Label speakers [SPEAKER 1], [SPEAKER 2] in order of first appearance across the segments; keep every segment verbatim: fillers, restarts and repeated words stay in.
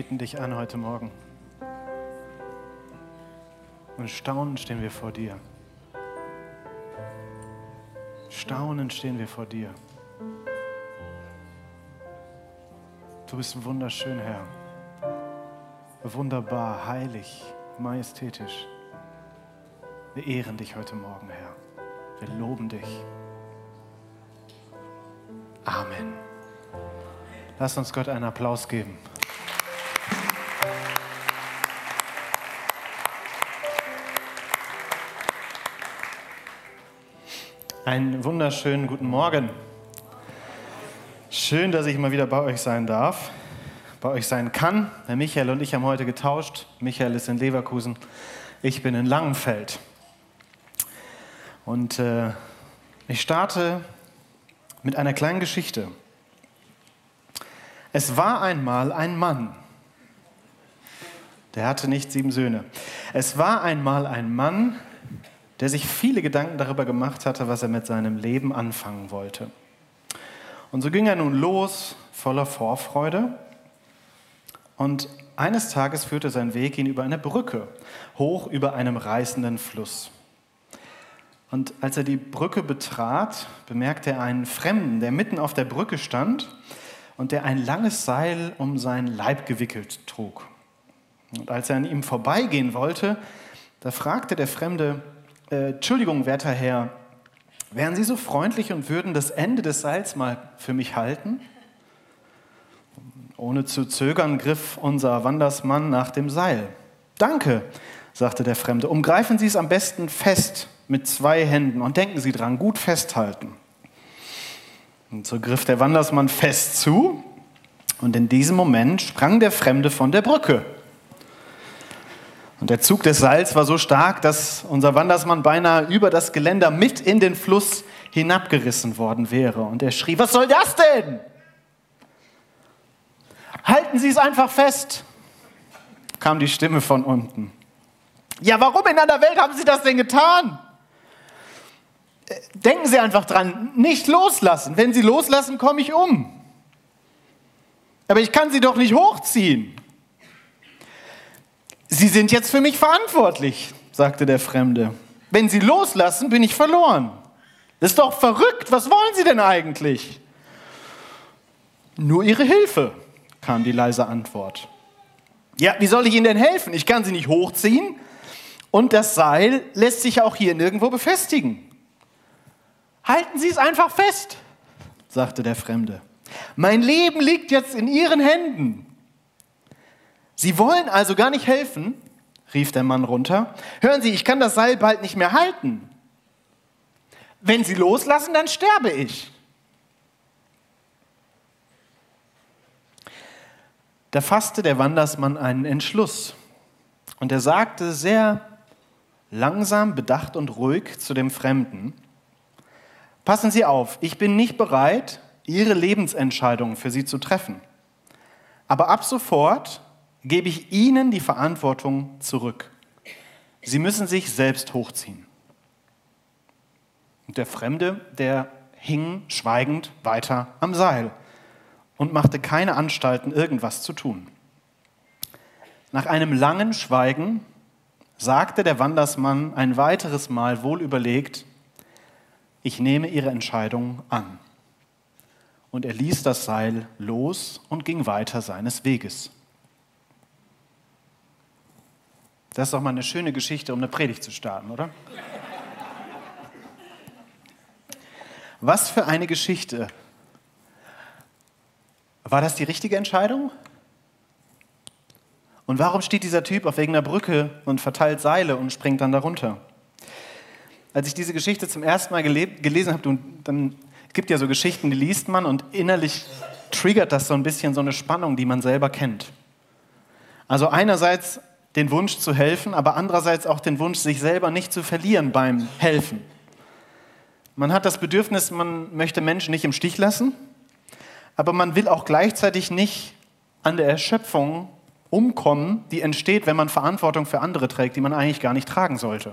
[SPEAKER 1] beten dich an heute Morgen. Und staunend stehen wir vor dir. Staunend stehen wir vor dir. Du bist wunderschön, Herr. Wunderbar, heilig, majestätisch. Wir ehren dich heute Morgen, Herr. Wir loben dich. Amen. Lass uns Gott einen Applaus geben. Einen wunderschönen guten Morgen. Schön, dass ich mal wieder bei euch sein darf, bei euch sein kann. Der Michael und ich haben heute getauscht. Michael ist in Leverkusen, ich bin in Langenfeld. Und äh, ich starte mit einer kleinen Geschichte. Es war einmal ein Mann, der hatte nicht sieben Söhne. Es war einmal ein Mann, der sich viele Gedanken darüber gemacht hatte, was er mit seinem Leben anfangen wollte. Und so ging er nun los, voller Vorfreude. Und eines Tages führte sein Weg ihn über eine Brücke, hoch über einem reißenden Fluss. Und als er die Brücke betrat, bemerkte er einen Fremden, der mitten auf der Brücke stand und der ein langes Seil um seinen Leib gewickelt trug. Und als er an ihm vorbeigehen wollte, da fragte der Fremde: äh, Entschuldigung, werter Herr, wären Sie so freundlich und würden das Ende des Seils mal für mich halten? Ohne zu zögern griff unser Wandersmann nach dem Seil. Danke, sagte der Fremde, umgreifen Sie es am besten fest mit zwei Händen und denken Sie dran, gut festhalten. Und so griff der Wandersmann fest zu und in diesem Moment sprang der Fremde von der Brücke. Und der Zug des Seils war so stark, dass unser Wandersmann beinahe über das Geländer mit in den Fluss hinabgerissen worden wäre. Und er schrie: Was soll das denn? Halten Sie es einfach fest, kam die Stimme von unten. Ja, warum in aller Welt haben Sie das denn getan? Denken Sie einfach dran, nicht loslassen. Wenn Sie loslassen, komme ich um. Aber ich kann Sie doch nicht hochziehen. Sie sind jetzt für mich verantwortlich, sagte der Fremde. Wenn Sie loslassen, bin ich verloren. Das ist doch verrückt. Was wollen Sie denn eigentlich? Nur Ihre Hilfe, kam die leise Antwort. Ja, wie soll ich Ihnen denn helfen? Ich kann Sie nicht hochziehen und das Seil lässt sich auch hier nirgendwo befestigen. Halten Sie es einfach fest, sagte der Fremde. Mein Leben liegt jetzt in Ihren Händen. Sie wollen also gar nicht helfen, rief der Mann runter. Hören Sie, ich kann das Seil bald nicht mehr halten. Wenn Sie loslassen, dann sterbe ich. Da fasste der Wandersmann einen Entschluss und er sagte sehr langsam, bedacht und ruhig zu dem Fremden: Passen Sie auf, ich bin nicht bereit, Ihre Lebensentscheidungen für Sie zu treffen. Aber ab sofort gebe ich Ihnen die Verantwortung zurück. Sie müssen sich selbst hochziehen. Und der Fremde, der hing schweigend weiter am Seil und machte keine Anstalten, irgendwas zu tun. Nach einem langen Schweigen sagte der Wandersmann ein weiteres Mal wohlüberlegt: Ich nehme Ihre Entscheidung an. Und er ließ das Seil los und ging weiter seines Weges. Das ist doch mal eine schöne Geschichte, um eine Predigt zu starten, oder? Was für eine Geschichte. War das die richtige Entscheidung? Und warum steht dieser Typ auf irgendeiner Brücke und verteilt Seile und springt dann darunter? Als ich diese Geschichte zum ersten Mal gele- gelesen habe, dann gibt ja so Geschichten, die liest man und innerlich triggert das so ein bisschen so eine Spannung, die man selber kennt. Also einerseits den Wunsch zu helfen, aber andererseits auch den Wunsch, sich selber nicht zu verlieren beim Helfen. Man hat das Bedürfnis, man möchte Menschen nicht im Stich lassen, aber man will auch gleichzeitig nicht an der Erschöpfung umkommen, die entsteht, wenn man Verantwortung für andere trägt, die man eigentlich gar nicht tragen sollte.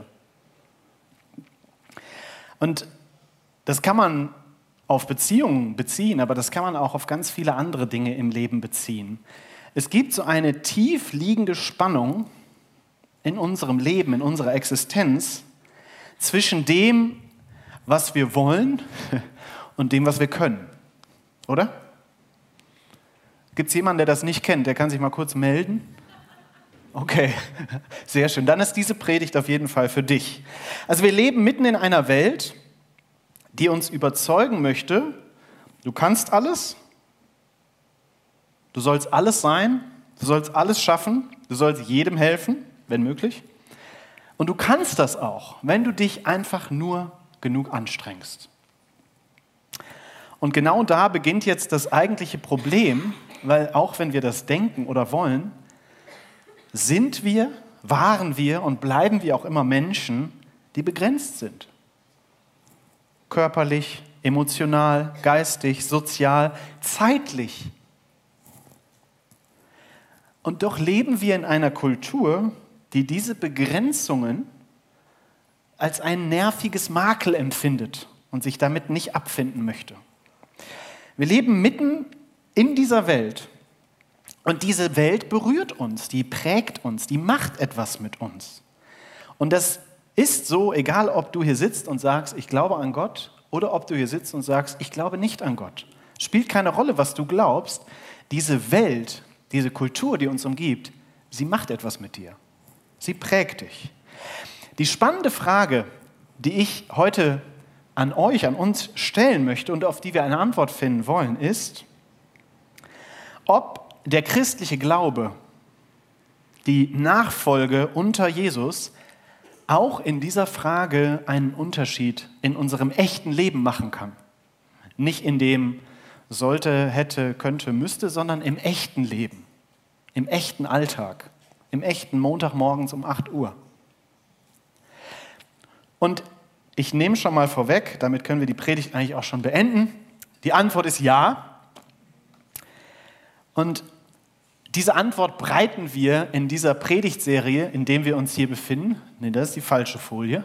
[SPEAKER 1] Und das kann man auf Beziehungen beziehen, aber das kann man auch auf ganz viele andere Dinge im Leben beziehen. Es gibt so eine tief liegende Spannung in unserem Leben, in unserer Existenz zwischen dem, was wir wollen und dem, was wir können. Oder? Gibt es jemanden, der das nicht kennt? Der kann sich mal kurz melden. Okay, sehr schön. Dann ist diese Predigt auf jeden Fall für dich. Also wir leben mitten in einer Welt, die uns überzeugen möchte, du kannst alles, du sollst alles sein, du sollst alles schaffen, du sollst jedem helfen, wenn möglich. Und du kannst das auch, wenn du dich einfach nur genug anstrengst. Und genau da beginnt jetzt das eigentliche Problem, weil auch wenn wir das denken oder wollen, sind wir, waren wir und bleiben wir auch immer Menschen, die begrenzt sind. Körperlich, emotional, geistig, sozial, zeitlich. Und doch leben wir in einer Kultur, die diese Begrenzungen als ein nerviges Makel empfindet und sich damit nicht abfinden möchte. Wir leben mitten in dieser Welt und diese Welt berührt uns, die prägt uns, die macht etwas mit uns. Und das ist so, egal ob du hier sitzt und sagst, ich glaube an Gott, oder ob du hier sitzt und sagst, ich glaube nicht an Gott. Spielt keine Rolle, was du glaubst. Diese Welt, diese Kultur, die uns umgibt, sie macht etwas mit dir. Sie prägt dich. Die spannende Frage, die ich heute an euch, an uns stellen möchte und auf die wir eine Antwort finden wollen, ist, ob der christliche Glaube, die Nachfolge unter Jesus, auch in dieser Frage einen Unterschied in unserem echten Leben machen kann. Nicht in dem sollte, hätte, könnte, müsste, sondern im echten Leben, im echten Alltag, im echten Montagmorgens um acht Uhr. Und ich nehme schon mal vorweg, damit können wir die Predigt eigentlich auch schon beenden. Die Antwort ist ja. Und diese Antwort breiten wir in dieser Predigtserie, in der wir uns hier befinden. Nee, das ist die falsche Folie.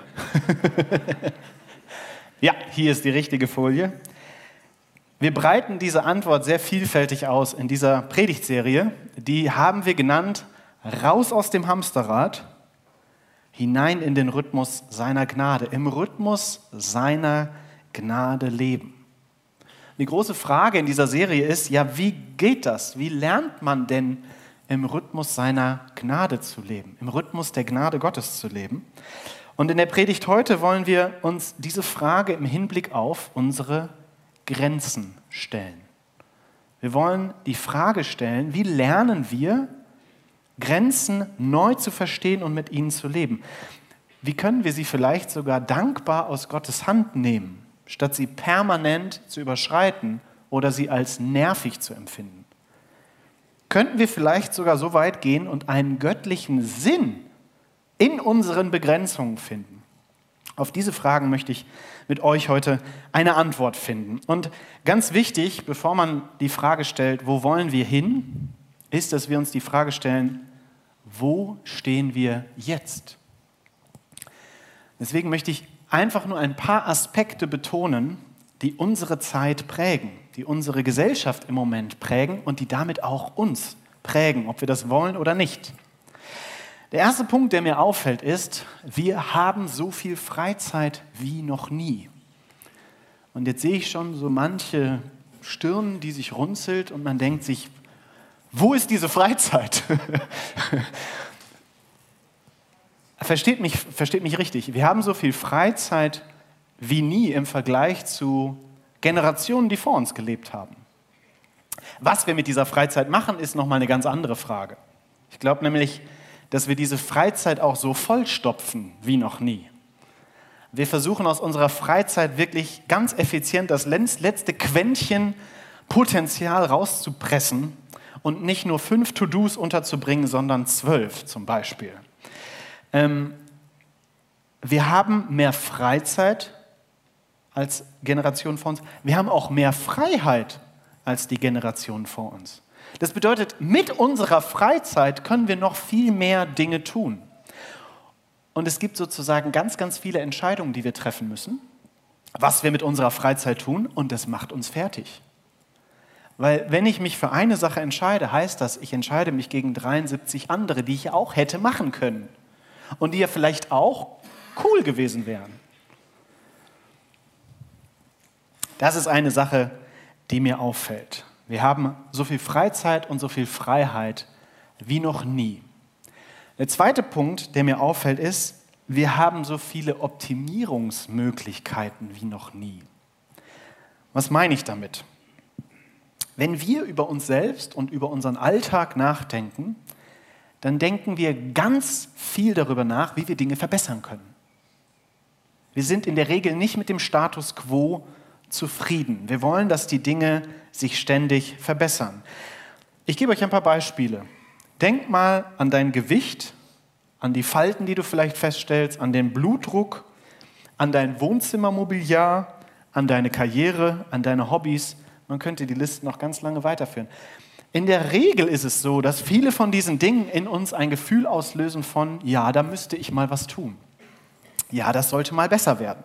[SPEAKER 1] Ja, hier ist die richtige Folie. Wir breiten diese Antwort sehr vielfältig aus in dieser Predigtserie. Die haben wir genannt, raus aus dem Hamsterrad, hinein in den Rhythmus seiner Gnade, im Rhythmus seiner Gnade leben. Die große Frage in dieser Serie ist, ja, wie geht das? Wie lernt man denn im Rhythmus seiner Gnade zu leben, im Rhythmus der Gnade Gottes zu leben? Und in der Predigt heute wollen wir uns diese Frage im Hinblick auf unsere Grenzen stellen. Wir wollen die Frage stellen, wie lernen wir, Grenzen neu zu verstehen und mit ihnen zu leben? Wie können wir sie vielleicht sogar dankbar aus Gottes Hand nehmen, statt sie permanent zu überschreiten oder sie als nervig zu empfinden? Könnten wir vielleicht sogar so weit gehen und einen göttlichen Sinn in unseren Begrenzungen finden? Auf diese Fragen möchte ich mit euch heute eine Antwort finden. Und ganz wichtig, bevor man die Frage stellt, wo wollen wir hin, ist, dass wir uns die Frage stellen, wo stehen wir jetzt? Deswegen möchte ich einfach nur ein paar Aspekte betonen, die unsere Zeit prägen, die unsere Gesellschaft im Moment prägen und die damit auch uns prägen, ob wir das wollen oder nicht. Der erste Punkt, der mir auffällt, ist, wir haben so viel Freizeit wie noch nie. Und jetzt sehe ich schon so manche Stirnen, die sich runzelt und man denkt sich, wo ist diese Freizeit? Versteht mich, versteht mich richtig. Wir haben so viel Freizeit wie nie im Vergleich zu Generationen, die vor uns gelebt haben. Was wir mit dieser Freizeit machen, ist nochmal eine ganz andere Frage. Ich glaube nämlich, dass wir diese Freizeit auch so vollstopfen wie noch nie. Wir versuchen aus unserer Freizeit wirklich ganz effizient das letzte Quäntchen Potenzial rauszupressen und nicht nur fünf To-Dos unterzubringen, sondern zwölf zum Beispiel. Ähm, wir haben mehr Freizeit als Generation vor uns. Wir haben auch mehr Freiheit als die Generation vor uns. Das bedeutet, mit unserer Freizeit können wir noch viel mehr Dinge tun. Und es gibt sozusagen ganz, ganz viele Entscheidungen, die wir treffen müssen, was wir mit unserer Freizeit tun, und das macht uns fertig. Weil wenn ich mich für eine Sache entscheide, heißt das, ich entscheide mich gegen dreiundsiebzig andere, die ich ja auch hätte machen können und die ja vielleicht auch cool gewesen wären. Das ist eine Sache, die mir auffällt. Wir haben so viel Freizeit und so viel Freiheit wie noch nie. Der zweite Punkt, der mir auffällt, ist, wir haben so viele Optimierungsmöglichkeiten wie noch nie. Was meine ich damit? Wenn wir über uns selbst und über unseren Alltag nachdenken, dann denken wir ganz viel darüber nach, wie wir Dinge verbessern können. Wir sind in der Regel nicht mit dem Status quo zufrieden. Wir wollen, dass die Dinge sich ständig verbessern. Ich gebe euch ein paar Beispiele. Denk mal an dein Gewicht, an die Falten, die du vielleicht feststellst, an den Blutdruck, an dein Wohnzimmermobiliar, an deine Karriere, an deine Hobbys. Man könnte die Liste noch ganz lange weiterführen. In der Regel ist es so, dass viele von diesen Dingen in uns ein Gefühl auslösen von, ja, da müsste ich mal was tun. Ja, das sollte mal besser werden.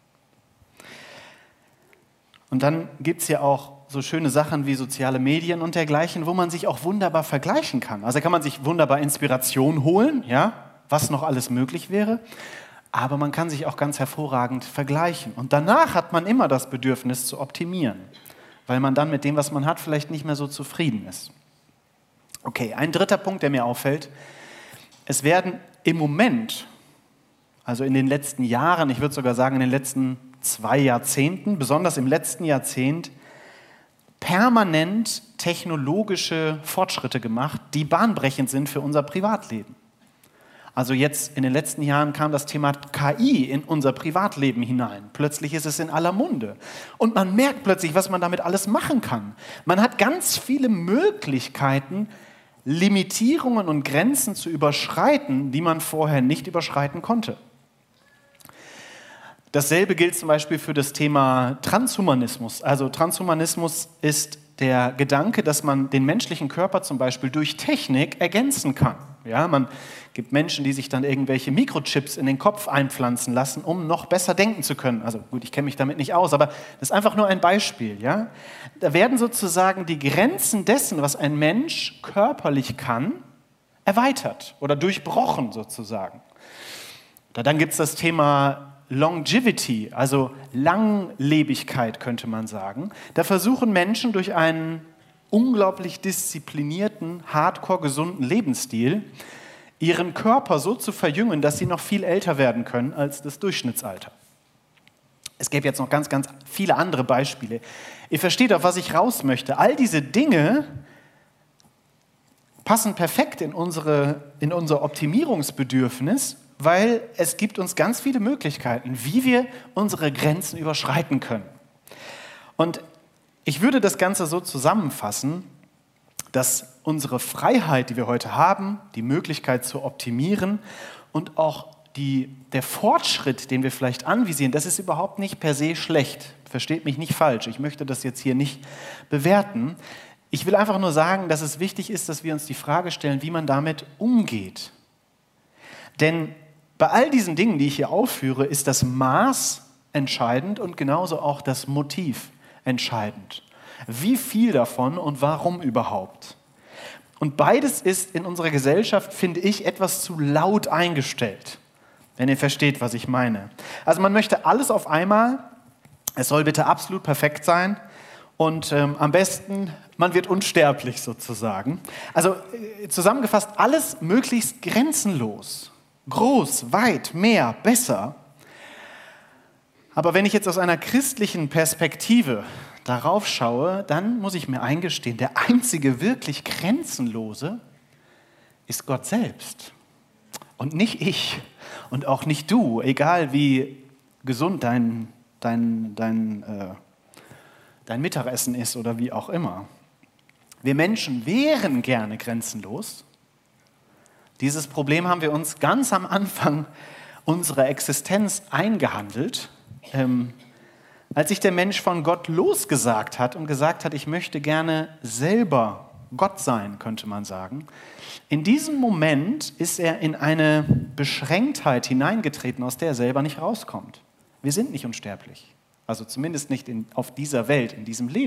[SPEAKER 1] Und dann gibt es ja auch so schöne Sachen wie soziale Medien und dergleichen, wo man sich auch wunderbar vergleichen kann. Also da kann man sich wunderbar Inspiration holen, ja, was noch alles möglich wäre, aber man kann sich auch ganz hervorragend vergleichen. Und danach hat man immer das Bedürfnis zu optimieren, weil man dann mit dem, was man hat, vielleicht nicht mehr so zufrieden ist. Okay, ein dritter Punkt, der mir auffällt, es werden im Moment, also in den letzten Jahren, ich würde sogar sagen in den letzten zwei Jahrzehnten, besonders im letzten Jahrzehnt, permanent technologische Fortschritte gemacht, die bahnbrechend sind für unser Privatleben. Also jetzt in den letzten Jahren kam das Thema K I in unser Privatleben hinein. Plötzlich ist es in aller Munde. Und man merkt plötzlich, was man damit alles machen kann. Man hat ganz viele Möglichkeiten, Limitierungen und Grenzen zu überschreiten, die man vorher nicht überschreiten konnte. Dasselbe gilt zum Beispiel für das Thema Transhumanismus. Also Transhumanismus ist der Gedanke, dass man den menschlichen Körper zum Beispiel durch Technik ergänzen kann. Ja, man gibt Menschen, die sich dann irgendwelche Mikrochips in den Kopf einpflanzen lassen, um noch besser denken zu können. Also gut, ich kenne mich damit nicht aus, aber das ist einfach nur ein Beispiel. Ja? Da werden sozusagen die Grenzen dessen, was ein Mensch körperlich kann, erweitert oder durchbrochen sozusagen. Dann gibt es das Thema Longevity, also Langlebigkeit könnte man sagen. Da versuchen Menschen durch einen unglaublich disziplinierten, hardcore gesunden Lebensstil ihren Körper so zu verjüngen, dass sie noch viel älter werden können als das Durchschnittsalter. Es gäbe jetzt noch ganz, ganz viele andere Beispiele. Ihr versteht, auf was ich raus möchte. All diese Dinge passen perfekt in, unsere, in unser Optimierungsbedürfnis, weil es gibt uns ganz viele Möglichkeiten, wie wir unsere Grenzen überschreiten können. Und ich würde das Ganze so zusammenfassen, dass unsere Freiheit, die wir heute haben, die Möglichkeit zu optimieren und auch die, der Fortschritt, den wir vielleicht anvisieren, das ist überhaupt nicht per se schlecht. Versteht mich nicht falsch, ich möchte das jetzt hier nicht bewerten. Ich will einfach nur sagen, dass es wichtig ist, dass wir uns die Frage stellen, wie man damit umgeht. Denn bei all diesen Dingen, die ich hier aufführe, ist das Maß entscheidend und genauso auch das Motiv entscheidend. Wie viel davon und warum überhaupt? Und beides ist in unserer Gesellschaft, finde ich, etwas zu laut eingestellt, wenn ihr versteht, was ich meine. Also man möchte alles auf einmal, es soll bitte absolut perfekt sein und ähm, am besten, man wird unsterblich sozusagen. Also äh, zusammengefasst, alles möglichst grenzenlos. Groß, weit, mehr, besser. Aber wenn ich jetzt aus einer christlichen Perspektive darauf schaue, dann muss ich mir eingestehen, der einzige wirklich Grenzenlose ist Gott selbst. Und nicht ich und auch nicht du, egal wie gesund dein, dein, dein, äh, dein Mittagessen ist oder wie auch immer. Wir Menschen wären gerne grenzenlos. Dieses Problem haben wir uns ganz am Anfang unserer Existenz eingehandelt, ähm, als sich der Mensch von Gott losgesagt hat und gesagt hat, ich möchte gerne selber Gott sein, könnte man sagen. In diesem Moment ist er in eine Beschränktheit hineingetreten, aus der er selber nicht rauskommt. Wir sind nicht unsterblich, also zumindest nicht in, auf dieser Welt, in diesem Leben.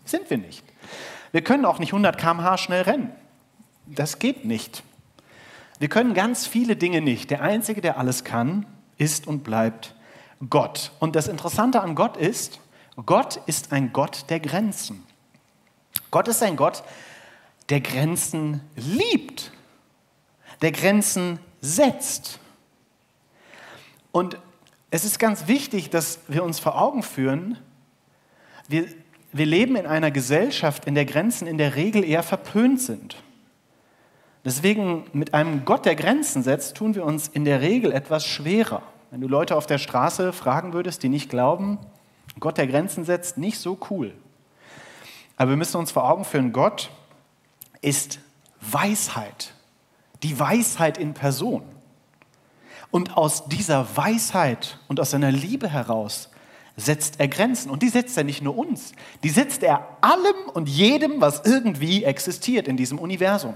[SPEAKER 1] Sind wir nicht. Wir können auch nicht hundert Kilometer pro Stunde schnell rennen. Das geht nicht. Wir können ganz viele Dinge nicht. Der Einzige, der alles kann, ist und bleibt Gott. Und das Interessante an Gott ist, Gott ist ein Gott der Grenzen. Gott ist ein Gott, der Grenzen liebt, der Grenzen setzt. Und es ist ganz wichtig, dass wir uns vor Augen führen, wir, wir leben in einer Gesellschaft, in der Grenzen in der Regel eher verpönt sind. Deswegen mit einem Gott, der Grenzen setzt, tun wir uns in der Regel etwas schwerer. Wenn du Leute auf der Straße fragen würdest, die nicht glauben, Gott, der Grenzen setzt, nicht so cool. Aber wir müssen uns vor Augen führen, Gott ist Weisheit, die Weisheit in Person. Und aus dieser Weisheit und aus seiner Liebe heraus setzt er Grenzen. Und die setzt er nicht nur uns, die setzt er allem und jedem, was irgendwie existiert in diesem Universum.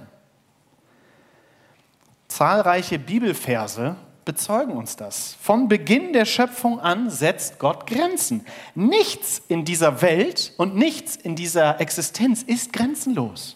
[SPEAKER 1] Zahlreiche Bibelverse bezeugen uns das. Von Beginn der Schöpfung an setzt Gott Grenzen. Nichts in dieser Welt und nichts in dieser Existenz ist grenzenlos.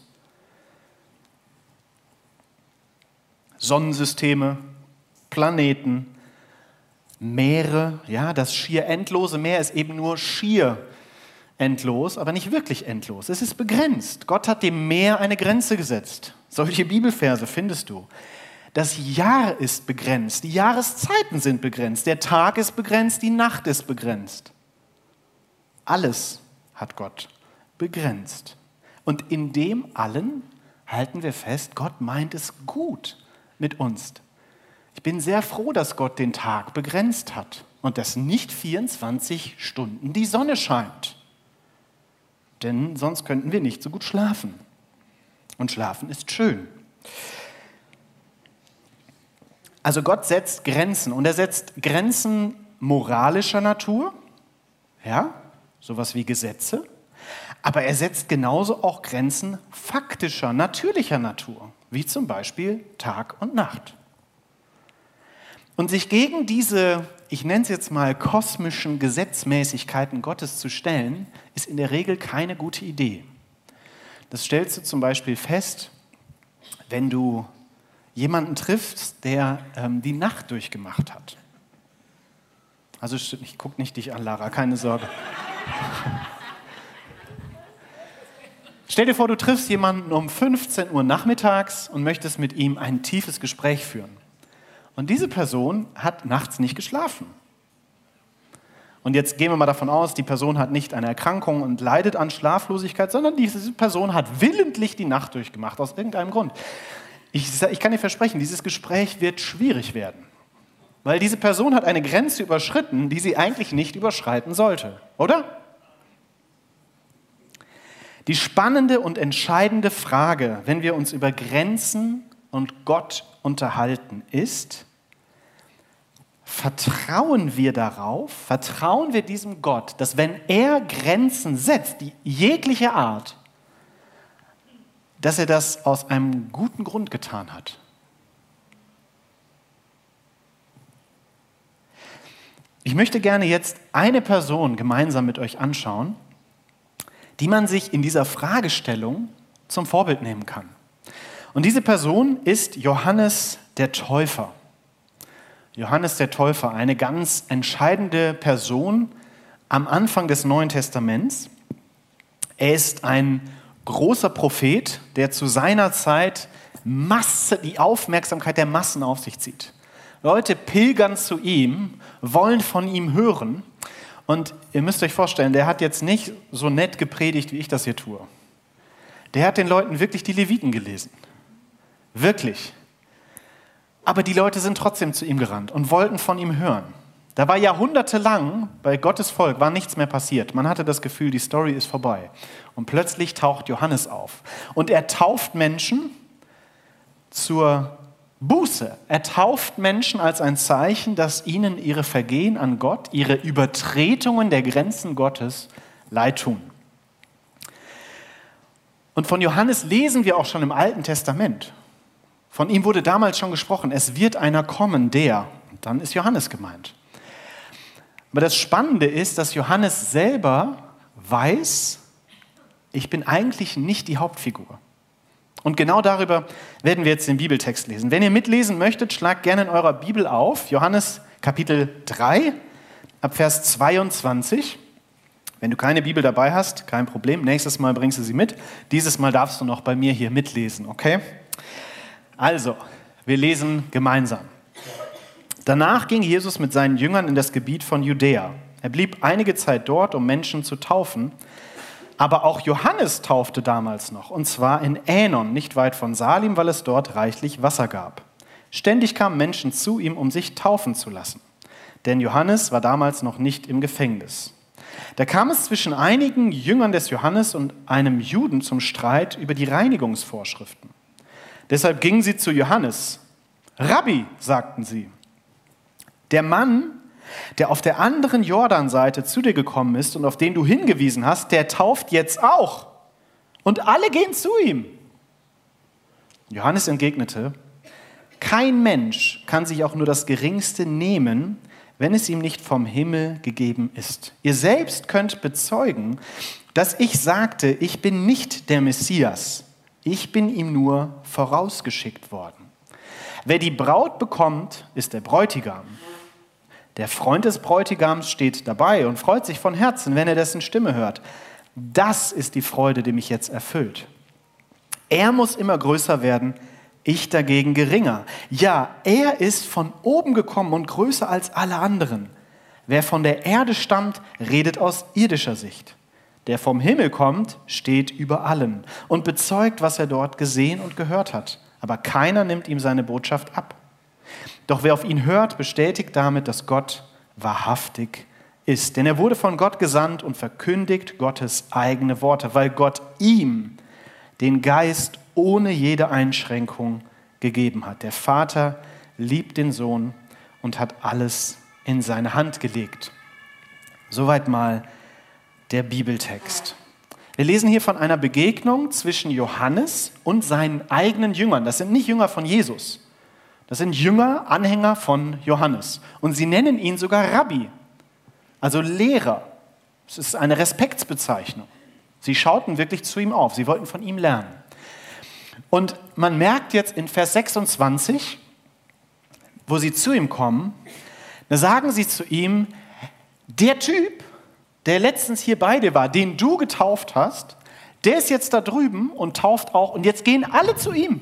[SPEAKER 1] Sonnensysteme, Planeten, Meere, ja, das schier endlose Meer ist eben nur schier endlos, aber nicht wirklich endlos. Es ist begrenzt. Gott hat dem Meer eine Grenze gesetzt. Solche Bibelverse findest du. Das Jahr ist begrenzt, die Jahreszeiten sind begrenzt, der Tag ist begrenzt, die Nacht ist begrenzt. Alles hat Gott begrenzt. Und in dem allen halten wir fest, Gott meint es gut mit uns. Ich bin sehr froh, dass Gott den Tag begrenzt hat und dass nicht vierundzwanzig Stunden die Sonne scheint. Denn sonst könnten wir nicht so gut schlafen. Und schlafen ist schön. Also Gott setzt Grenzen und er setzt Grenzen moralischer Natur, ja, sowas wie Gesetze, aber er setzt genauso auch Grenzen faktischer, natürlicher Natur, wie zum Beispiel Tag und Nacht. Und sich gegen diese, ich nenne es jetzt mal kosmischen Gesetzmäßigkeiten Gottes zu stellen, ist in der Regel keine gute Idee. Das stellst du zum Beispiel fest, wenn du jemanden triffst, der ähm, die Nacht durchgemacht hat. Also ich gucke nicht dich an, Lara, keine Sorge. Stell dir vor, du triffst jemanden um fünfzehn Uhr nachmittags und möchtest mit ihm ein tiefes Gespräch führen. Und diese Person hat nachts nicht geschlafen. Und jetzt gehen wir mal davon aus, die Person hat nicht eine Erkrankung und leidet an Schlaflosigkeit, sondern diese Person hat willentlich die Nacht durchgemacht, aus irgendeinem Grund. Ich, ich kann dir versprechen, dieses Gespräch wird schwierig werden. Weil diese Person hat eine Grenze überschritten, die sie eigentlich nicht überschreiten sollte. Oder? Die spannende und entscheidende Frage, wenn wir uns über Grenzen und Gott unterhalten, ist: Vertrauen wir darauf, vertrauen wir diesem Gott, dass wenn er Grenzen setzt, die jeglicher Art, dass er das aus einem guten Grund getan hat? Ich möchte gerne jetzt eine Person gemeinsam mit euch anschauen, die man sich in dieser Fragestellung zum Vorbild nehmen kann. Und diese Person ist Johannes der Täufer. Johannes der Täufer, eine ganz entscheidende Person am Anfang des Neuen Testaments. Er ist ein großer Prophet, der zu seiner Zeit Masse, die Aufmerksamkeit der Massen auf sich zieht. Leute pilgern zu ihm, wollen von ihm hören. Und ihr müsst euch vorstellen, der hat jetzt nicht so nett gepredigt, wie ich das hier tue. Der hat den Leuten wirklich die Leviten gelesen. Wirklich. Aber die Leute sind trotzdem zu ihm gerannt und wollten von ihm hören. Da war jahrhundertelang bei Gottes Volk war nichts mehr passiert. Man hatte das Gefühl, die Story ist vorbei. Und plötzlich taucht Johannes auf. Und er tauft Menschen zur Buße. Er tauft Menschen als ein Zeichen, dass ihnen ihre Vergehen an Gott, ihre Übertretungen der Grenzen Gottes leid tun. Und von Johannes lesen wir auch schon im Alten Testament. Von ihm wurde damals schon gesprochen, es wird einer kommen, der, und dann ist Johannes gemeint. Aber das Spannende ist, dass Johannes selber weiß, ich bin eigentlich nicht die Hauptfigur. Und genau darüber werden wir jetzt den Bibeltext lesen. Wenn ihr mitlesen möchtet, schlagt gerne in eurer Bibel auf, Johannes Kapitel drei, ab Vers zweiundzwanzig. Wenn du keine Bibel dabei hast, kein Problem, nächstes Mal bringst du sie mit. Dieses Mal darfst du noch bei mir hier mitlesen, okay? Also, wir lesen gemeinsam. Danach ging Jesus mit seinen Jüngern in das Gebiet von Judäa. Er blieb einige Zeit dort, um Menschen zu taufen. Aber auch Johannes taufte damals noch, und zwar in Änon, nicht weit von Salim, weil es dort reichlich Wasser gab. Ständig kamen Menschen zu ihm, um sich taufen zu lassen. Denn Johannes war damals noch nicht im Gefängnis. Da kam es zwischen einigen Jüngern des Johannes und einem Juden zum Streit über die Reinigungsvorschriften. Deshalb gingen sie zu Johannes. Rabbi, sagten sie, der Mann, der auf der anderen Jordanseite zu dir gekommen ist und auf den du hingewiesen hast, der tauft jetzt auch. Und alle gehen zu ihm. Johannes entgegnete, kein Mensch kann sich auch nur das Geringste nehmen, wenn es ihm nicht vom Himmel gegeben ist. Ihr selbst könnt bezeugen, dass ich sagte, ich bin nicht der Messias. Ich bin ihm nur vorausgeschickt worden. Wer die Braut bekommt, ist der Bräutigam. Der Freund des Bräutigams steht dabei und freut sich von Herzen, wenn er dessen Stimme hört. Das ist die Freude, die mich jetzt erfüllt. Er muss immer größer werden, ich dagegen geringer. Ja, er ist von oben gekommen und größer als alle anderen. Wer von der Erde stammt, redet aus irdischer Sicht. Der vom Himmel kommt, steht über allen und bezeugt, was er dort gesehen und gehört hat. Aber keiner nimmt ihm seine Botschaft ab. Doch wer auf ihn hört, bestätigt damit, dass Gott wahrhaftig ist. Denn er wurde von Gott gesandt und verkündigt Gottes eigene Worte, weil Gott ihm den Geist ohne jede Einschränkung gegeben hat. Der Vater liebt den Sohn und hat alles in seine Hand gelegt. Soweit mal der Bibeltext. Wir lesen hier von einer Begegnung zwischen Johannes und seinen eigenen Jüngern. Das sind nicht Jünger von Jesus. Das sind Jünger, Anhänger von Johannes. Und sie nennen ihn sogar Rabbi, also Lehrer. Das ist eine Respektsbezeichnung. Sie schauten wirklich zu ihm auf. Sie wollten von ihm lernen. Und man merkt jetzt in Vers sechsundzwanzig, wo sie zu ihm kommen, da sagen sie zu ihm, der Typ, der letztens hier bei dir war, den du getauft hast, der ist jetzt da drüben und tauft auch. Und jetzt gehen alle zu ihm.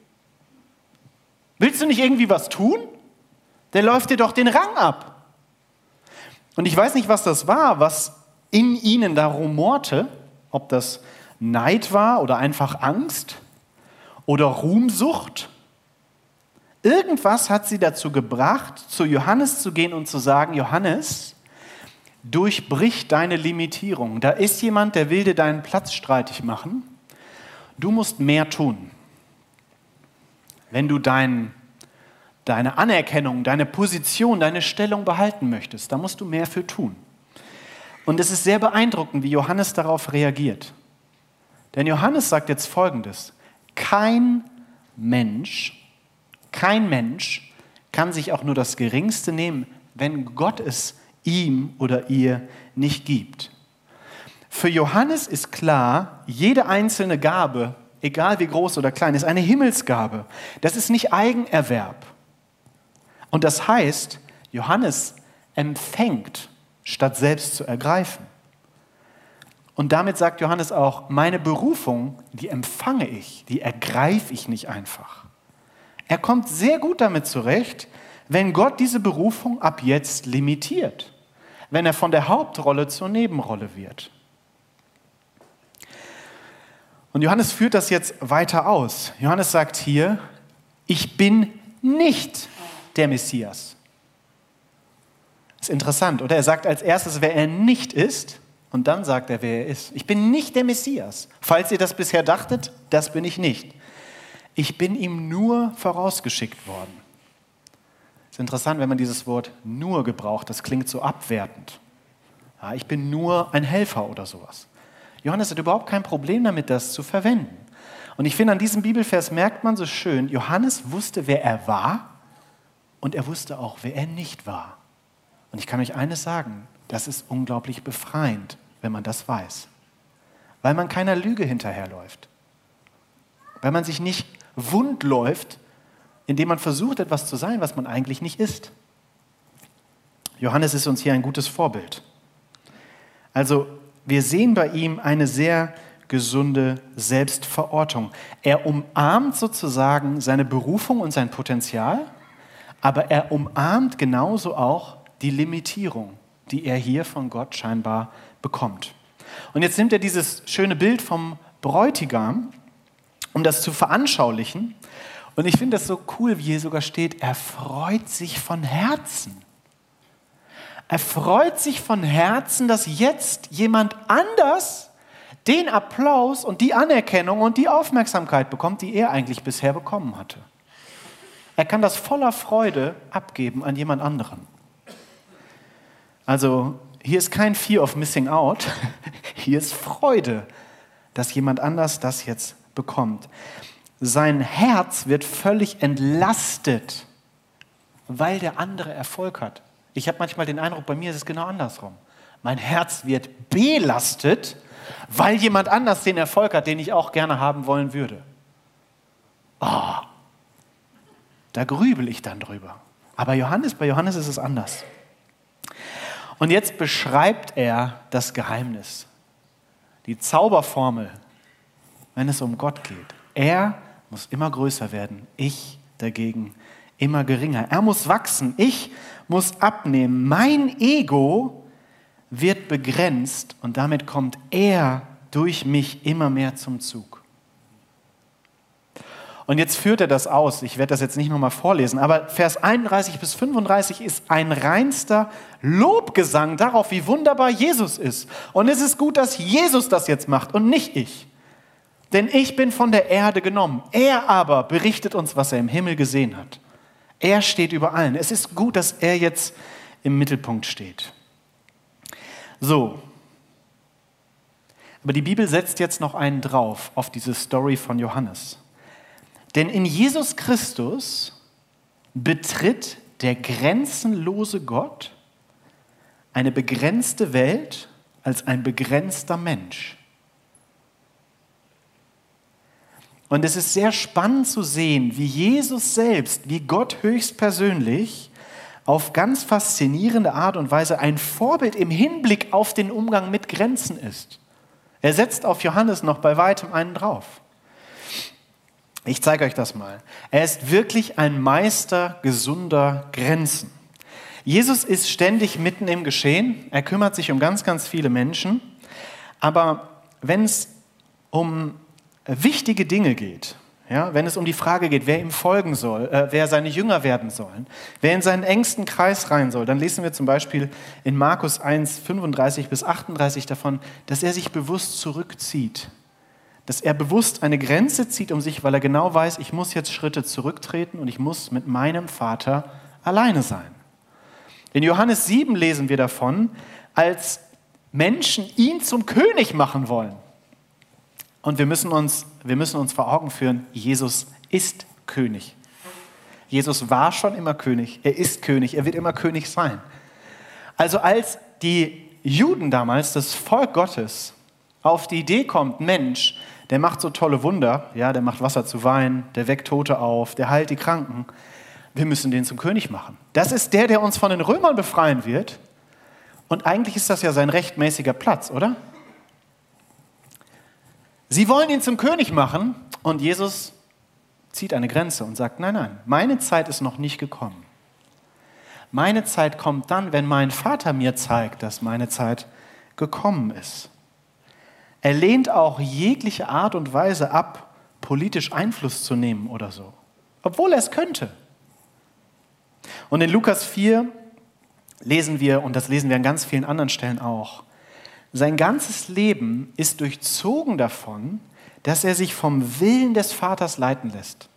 [SPEAKER 1] Willst du nicht irgendwie was tun? Der läuft dir doch den Rang ab. Und ich weiß nicht, was das war, was in ihnen da rumorte, ob das Neid war oder einfach Angst oder Ruhmsucht. Irgendwas hat sie dazu gebracht, zu Johannes zu gehen und zu sagen, Johannes, durchbrich deine Limitierung. Da ist jemand, der will dir deinen Platz streitig machen. Du musst mehr tun. Wenn du dein, deine Anerkennung, deine Position, deine Stellung behalten möchtest, da musst du mehr für tun. Und es ist sehr beeindruckend, wie Johannes darauf reagiert. Denn Johannes sagt jetzt Folgendes: Kein Mensch, kein Mensch kann sich auch nur das Geringste nehmen, wenn Gott es ihm oder ihr nicht gibt. Für Johannes ist klar, jede einzelne Gabe, egal wie groß oder klein, ist eine Himmelsgabe. Das ist nicht Eigenerwerb. Und das heißt, Johannes empfängt, statt selbst zu ergreifen. Und damit sagt Johannes auch, meine Berufung, die empfange ich, die ergreife ich nicht einfach. Er kommt sehr gut damit zurecht, wenn Gott diese Berufung ab jetzt limitiert, wenn er von der Hauptrolle zur Nebenrolle wird. Und Johannes führt das jetzt weiter aus. Johannes sagt hier, ich bin nicht der Messias. Das ist interessant, oder? Er sagt als erstes, wer er nicht ist, und dann sagt er, wer er ist. Ich bin nicht der Messias. Falls ihr das bisher dachtet, das bin ich nicht. Ich bin ihm nur vorausgeschickt worden. Es ist interessant, wenn man dieses Wort nur gebraucht, das klingt so abwertend. Ja, ich bin nur ein Helfer oder sowas. Johannes hat überhaupt kein Problem damit, das zu verwenden. Und ich finde, an diesem Bibelvers merkt man so schön, Johannes wusste, wer er war und er wusste auch, wer er nicht war. Und ich kann euch eines sagen, das ist unglaublich befreiend, wenn man das weiß. weil man keiner Lüge hinterherläuft. Weil man sich nicht wund läuft, indem man versucht, etwas zu sein, was man eigentlich nicht ist. Johannes ist uns hier ein gutes Vorbild. Also wir sehen bei ihm eine sehr gesunde Selbstverortung. Er umarmt sozusagen seine Berufung und sein Potenzial, aber er umarmt genauso auch die Limitierung, die er hier von Gott scheinbar bekommt. Und jetzt nimmt er dieses schöne Bild vom Bräutigam, um das zu veranschaulichen. Und ich finde das so cool, wie hier sogar steht, er freut sich von Herzen. Er freut sich von Herzen, dass jetzt jemand anders den Applaus und die Anerkennung und die Aufmerksamkeit bekommt, die er eigentlich bisher bekommen hatte. Er kann das voller Freude abgeben an jemand anderen. Also hier ist kein Fear of Missing Out, hier ist Freude, dass jemand anders das jetzt bekommt. Sein Herz wird völlig entlastet, weil der andere Erfolg hat. Ich habe manchmal den Eindruck, bei mir ist es genau andersrum. Mein Herz wird belastet, weil jemand anders den Erfolg hat, den ich auch gerne haben wollen würde. Oh, da grübel ich dann drüber. Aber Johannes, bei Johannes ist es anders. Und jetzt beschreibt er das Geheimnis, die Zauberformel, wenn es um Gott geht. Er muss immer größer werden, ich dagegen immer geringer. Er muss wachsen, ich muss abnehmen. Mein Ego wird begrenzt und damit kommt er durch mich immer mehr zum Zug. Und jetzt führt er das aus. Ich werde das jetzt nicht nochmal vorlesen, aber Vers einunddreißig bis fünfunddreißig ist ein reinster Lobgesang darauf, wie wunderbar Jesus ist. Und es ist gut, dass Jesus das jetzt macht und nicht ich. Denn ich bin von der Erde genommen. Er aber berichtet uns, was er im Himmel gesehen hat. Er steht über allen. Es ist gut, dass er jetzt im Mittelpunkt steht. So. Aber die Bibel setzt jetzt noch einen drauf auf diese Story von Johannes. Denn in Jesus Christus betritt der grenzenlose Gott eine begrenzte Welt als ein begrenzter Mensch. Und es ist sehr spannend zu sehen, wie Jesus selbst, wie Gott höchstpersönlich auf ganz faszinierende Art und Weise ein Vorbild im Hinblick auf den Umgang mit Grenzen ist. Er setzt auf Johannes noch bei weitem einen drauf. Ich zeige euch das mal. Er ist wirklich ein Meister gesunder Grenzen. Jesus ist ständig mitten im Geschehen. Er kümmert sich um ganz, ganz viele Menschen. Aber wenn es um wichtige Dinge geht, ja, wenn es um die Frage geht, wer ihm folgen soll, äh, wer seine Jünger werden sollen, wer in seinen engsten Kreis rein soll, dann lesen wir zum Beispiel in Markus eins, fünfunddreißig bis achtunddreißig davon, dass er sich bewusst zurückzieht. Dass er bewusst eine Grenze zieht um sich, weil er genau weiß, ich muss jetzt Schritte zurücktreten und ich muss mit meinem Vater alleine sein. In Johannes sieben lesen wir davon, als Menschen ihn zum König machen wollen. Und wir müssen uns, wir müssen uns vor Augen führen, Jesus ist König. Jesus war schon immer König, er ist König, er wird immer König sein. Also als die Juden damals, das Volk Gottes, auf die Idee kommt, Mensch, der macht so tolle Wunder, ja, der macht Wasser zu Wein, der weckt Tote auf, der heilt die Kranken, wir müssen den zum König machen. Das ist der, der uns von den Römern befreien wird. Und eigentlich ist das ja sein rechtmäßiger Platz, oder? Sie wollen ihn zum König machen und Jesus zieht eine Grenze und sagt, nein, nein, meine Zeit ist noch nicht gekommen. Meine Zeit kommt dann, wenn mein Vater mir zeigt, dass meine Zeit gekommen ist. Er lehnt auch jegliche Art und Weise ab, politisch Einfluss zu nehmen oder so, obwohl er es könnte. Und in Lukas vier lesen wir, und das lesen wir an ganz vielen anderen Stellen auch, sein ganzes Leben ist durchzogen davon, dass er sich vom Willen des Vaters leiten lässt.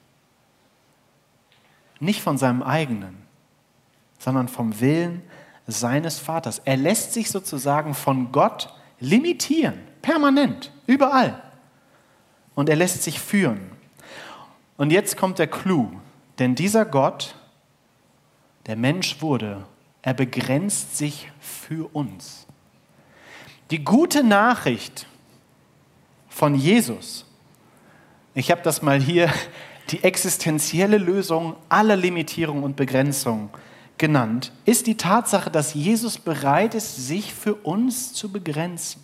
[SPEAKER 1] Nicht von seinem eigenen, sondern vom Willen seines Vaters. Er lässt sich sozusagen von Gott limitieren, permanent, überall. Und er lässt sich führen. Und jetzt kommt der Clou, denn dieser Gott, der Mensch wurde, er begrenzt sich für uns. Die gute Nachricht von Jesus, ich habe das mal hier, die existenzielle Lösung aller Limitierung und Begrenzung genannt, ist die Tatsache, dass Jesus bereit ist, sich für uns zu begrenzen.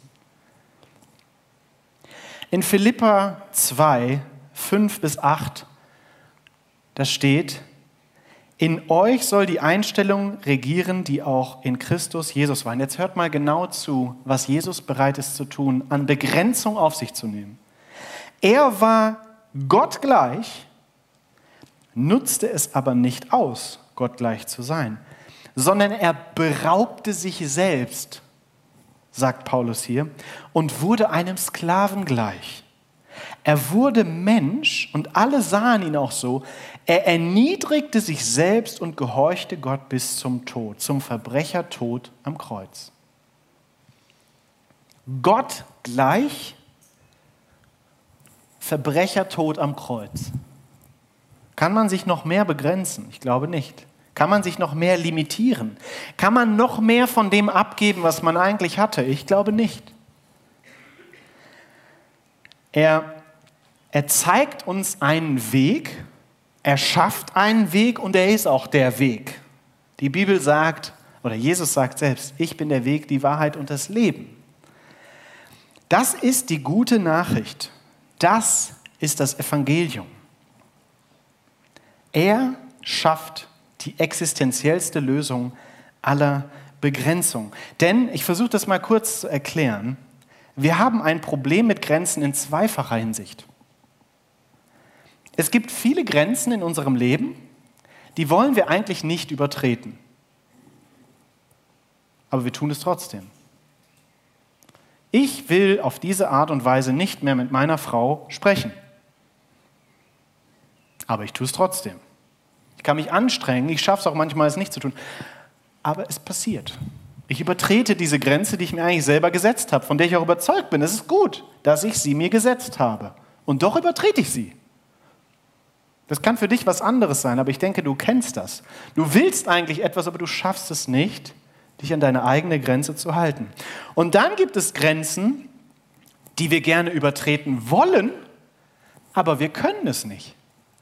[SPEAKER 1] In Philipper zwei, fünf bis acht, da steht, in euch soll die Einstellung regieren, die auch in Christus Jesus war. Und jetzt hört mal genau zu, was Jesus bereit ist zu tun, an Begrenzung auf sich zu nehmen. Er war Gott gleich, nutzte es aber nicht aus, Gott gleich zu sein, sondern er beraubte sich selbst, sagt Paulus hier, und wurde einem Sklaven gleich. Er wurde Mensch und alle sahen ihn auch so. Er erniedrigte sich selbst und gehorchte Gott bis zum Tod, zum Verbrechertod am Kreuz. Gott gleich, Verbrechertod am Kreuz. Kann man sich noch mehr begrenzen? Ich glaube nicht. Kann man sich noch mehr limitieren? Kann man noch mehr von dem abgeben, was man eigentlich hatte? Ich glaube nicht. Er, er zeigt uns einen Weg, er schafft einen Weg und er ist auch der Weg. Die Bibel sagt, oder Jesus sagt selbst, ich bin der Weg, die Wahrheit und das Leben. Das ist die gute Nachricht. Das ist das Evangelium. Er schafft die existenziellste Lösung aller Begrenzung. Denn, ich versuche das mal kurz zu erklären, wir haben ein Problem mit Grenzen in zweifacher Hinsicht. Es gibt viele Grenzen in unserem Leben, die wollen wir eigentlich nicht übertreten. Aber wir tun es trotzdem. Ich will auf diese Art und Weise nicht mehr mit meiner Frau sprechen. Aber ich tue es trotzdem. Ich kann mich anstrengen, ich schaffe es auch manchmal, es nicht zu tun. Aber es passiert. Ich übertrete diese Grenze, die ich mir eigentlich selber gesetzt habe, von der ich auch überzeugt bin. Es ist gut, dass ich sie mir gesetzt habe. Und doch übertrete ich sie. Das kann für dich was anderes sein, aber ich denke, du kennst das. Du willst eigentlich etwas, aber du schaffst es nicht, dich an deine eigene Grenze zu halten. Und dann gibt es Grenzen, die wir gerne übertreten wollen, aber wir können es nicht.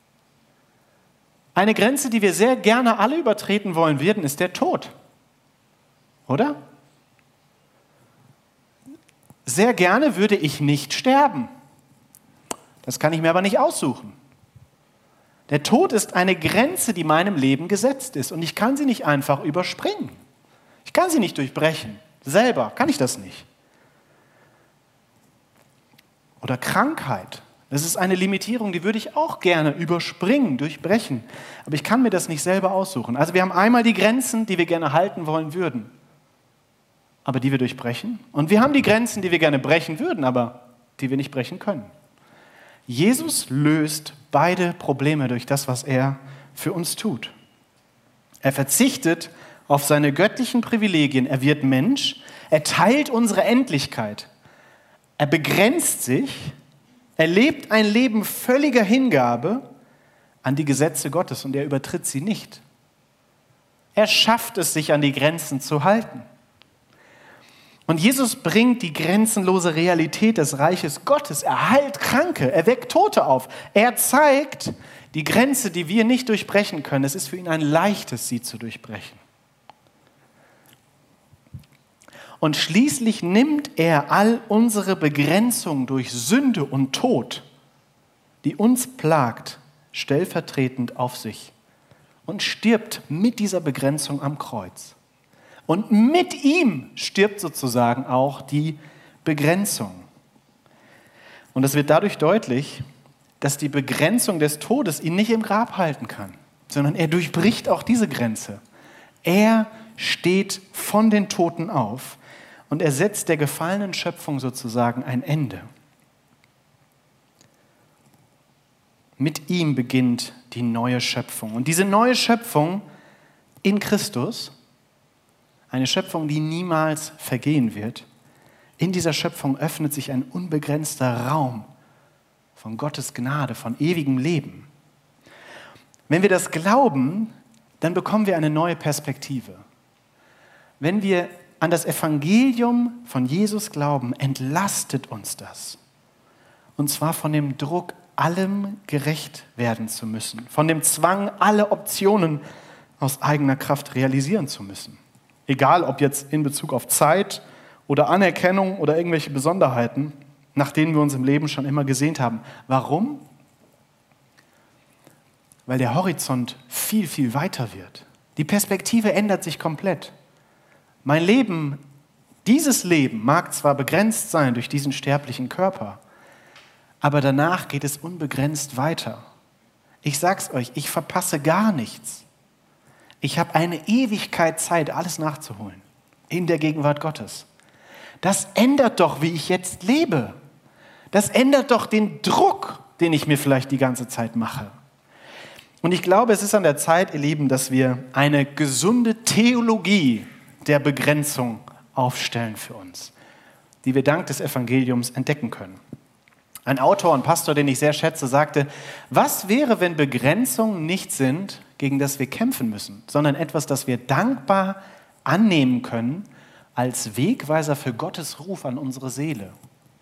[SPEAKER 1] Eine Grenze, die wir sehr gerne alle übertreten wollen würden, ist der Tod. Oder? Sehr gerne würde ich nicht sterben. Das kann ich mir aber nicht aussuchen. Der Tod ist eine Grenze, die meinem Leben gesetzt ist und ich kann sie nicht einfach überspringen. Ich kann sie nicht durchbrechen. Selber kann ich das nicht. Oder Krankheit. Das ist eine Limitierung, die würde ich auch gerne überspringen, durchbrechen. Aber ich kann mir das nicht selber aussuchen. Also wir haben einmal die Grenzen, die wir gerne halten wollen würden, aber die wir durchbrechen. Und wir haben die Grenzen, die wir gerne brechen würden, aber die wir nicht brechen können. Jesus löst beide Probleme durch das, was er für uns tut. Er verzichtet auf seine göttlichen Privilegien. Er wird Mensch. Er teilt unsere Endlichkeit. Er begrenzt sich. Er lebt ein Leben völliger Hingabe an die Gesetze Gottes und er übertritt sie nicht. Er schafft es, sich an die Grenzen zu halten. Und Jesus bringt die grenzenlose Realität des Reiches Gottes. Er heilt Kranke, er weckt Tote auf. Er zeigt die Grenze, die wir nicht durchbrechen können. Es ist für ihn ein leichtes, sie zu durchbrechen. Und schließlich nimmt er all unsere Begrenzung durch Sünde und Tod, die uns plagt, stellvertretend auf sich und stirbt mit dieser Begrenzung am Kreuz. Und mit ihm stirbt sozusagen auch die Begrenzung. Und es wird dadurch deutlich, dass die Begrenzung des Todes ihn nicht im Grab halten kann, sondern er durchbricht auch diese Grenze. Er steht von den Toten auf und er setzt der gefallenen Schöpfung sozusagen ein Ende. Mit ihm beginnt die neue Schöpfung. Und diese neue Schöpfung in Christus, eine Schöpfung, die niemals vergehen wird, in dieser Schöpfung öffnet sich ein unbegrenzter Raum von Gottes Gnade, von ewigem Leben. Wenn wir das glauben, dann bekommen wir eine neue Perspektive. Wenn wir an das Evangelium von Jesus glauben, entlastet uns das. Und zwar von dem Druck, allem gerecht werden zu müssen. Von dem Zwang, alle Optionen aus eigener Kraft realisieren zu müssen. Egal, ob jetzt in Bezug auf Zeit oder Anerkennung oder irgendwelche Besonderheiten, nach denen wir uns im Leben schon immer gesehnt haben. Warum? Weil der Horizont viel, viel weiter wird. Die Perspektive ändert sich komplett. Mein Leben, dieses Leben mag zwar begrenzt sein durch diesen sterblichen Körper, aber danach geht es unbegrenzt weiter. Ich sag's euch, ich verpasse gar nichts. Ich habe eine Ewigkeit Zeit, alles nachzuholen in der Gegenwart Gottes. Das ändert doch, wie ich jetzt lebe. Das ändert doch den Druck, den ich mir vielleicht die ganze Zeit mache. Und ich glaube, es ist an der Zeit, ihr Lieben, dass wir eine gesunde Theologie der Begrenzung aufstellen für uns, die wir dank des Evangeliums entdecken können. Ein Autor und Pastor, den ich sehr schätze, sagte, was wäre, wenn Begrenzungen nicht sind, gegen das wir kämpfen müssen, sondern etwas, das wir dankbar annehmen können als Wegweiser für Gottes Ruf an unsere Seele?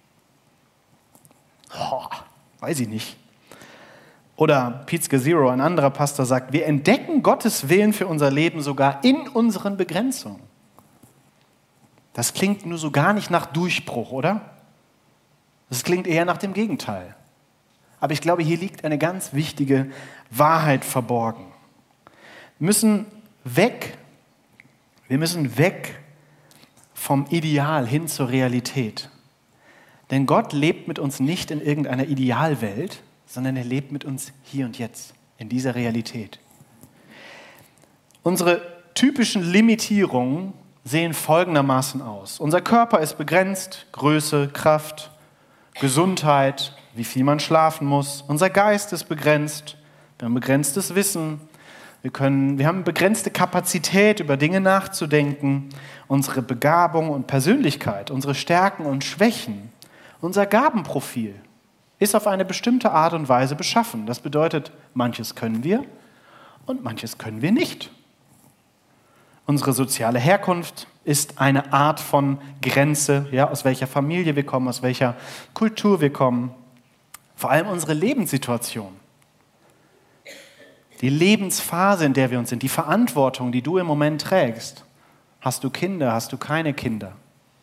[SPEAKER 1] Oh, weiß ich nicht. Oder Pete Scazzero, ein anderer Pastor, sagt, wir entdecken Gottes Willen für unser Leben sogar in unseren Begrenzungen. Das klingt nur so gar nicht nach Durchbruch, oder? Das klingt eher nach dem Gegenteil. Aber ich glaube, hier liegt eine ganz wichtige Wahrheit verborgen. Wir müssen weg, wir müssen weg vom Ideal hin zur Realität. Denn Gott lebt mit uns nicht in irgendeiner Idealwelt, sondern er lebt mit uns hier und jetzt, in dieser Realität. Unsere typischen Limitierungen sehen folgendermaßen aus. Unser Körper ist begrenzt, Größe, Kraft, Gesundheit, wie viel man schlafen muss. Unser Geist ist begrenzt, wir haben begrenztes Wissen, wir, können, wir haben begrenzte Kapazität, über Dinge nachzudenken, unsere Begabung und Persönlichkeit, unsere Stärken und Schwächen, unser Gabenprofil ist auf eine bestimmte Art und Weise beschaffen. Das bedeutet, manches können wir und manches können wir nicht. Unsere soziale Herkunft ist eine Art von Grenze, ja, aus welcher Familie wir kommen, aus welcher Kultur wir kommen. Vor allem unsere Lebenssituation, die Lebensphase, in der wir uns sind, die Verantwortung, die du im Moment trägst. Hast du Kinder, hast du keine Kinder?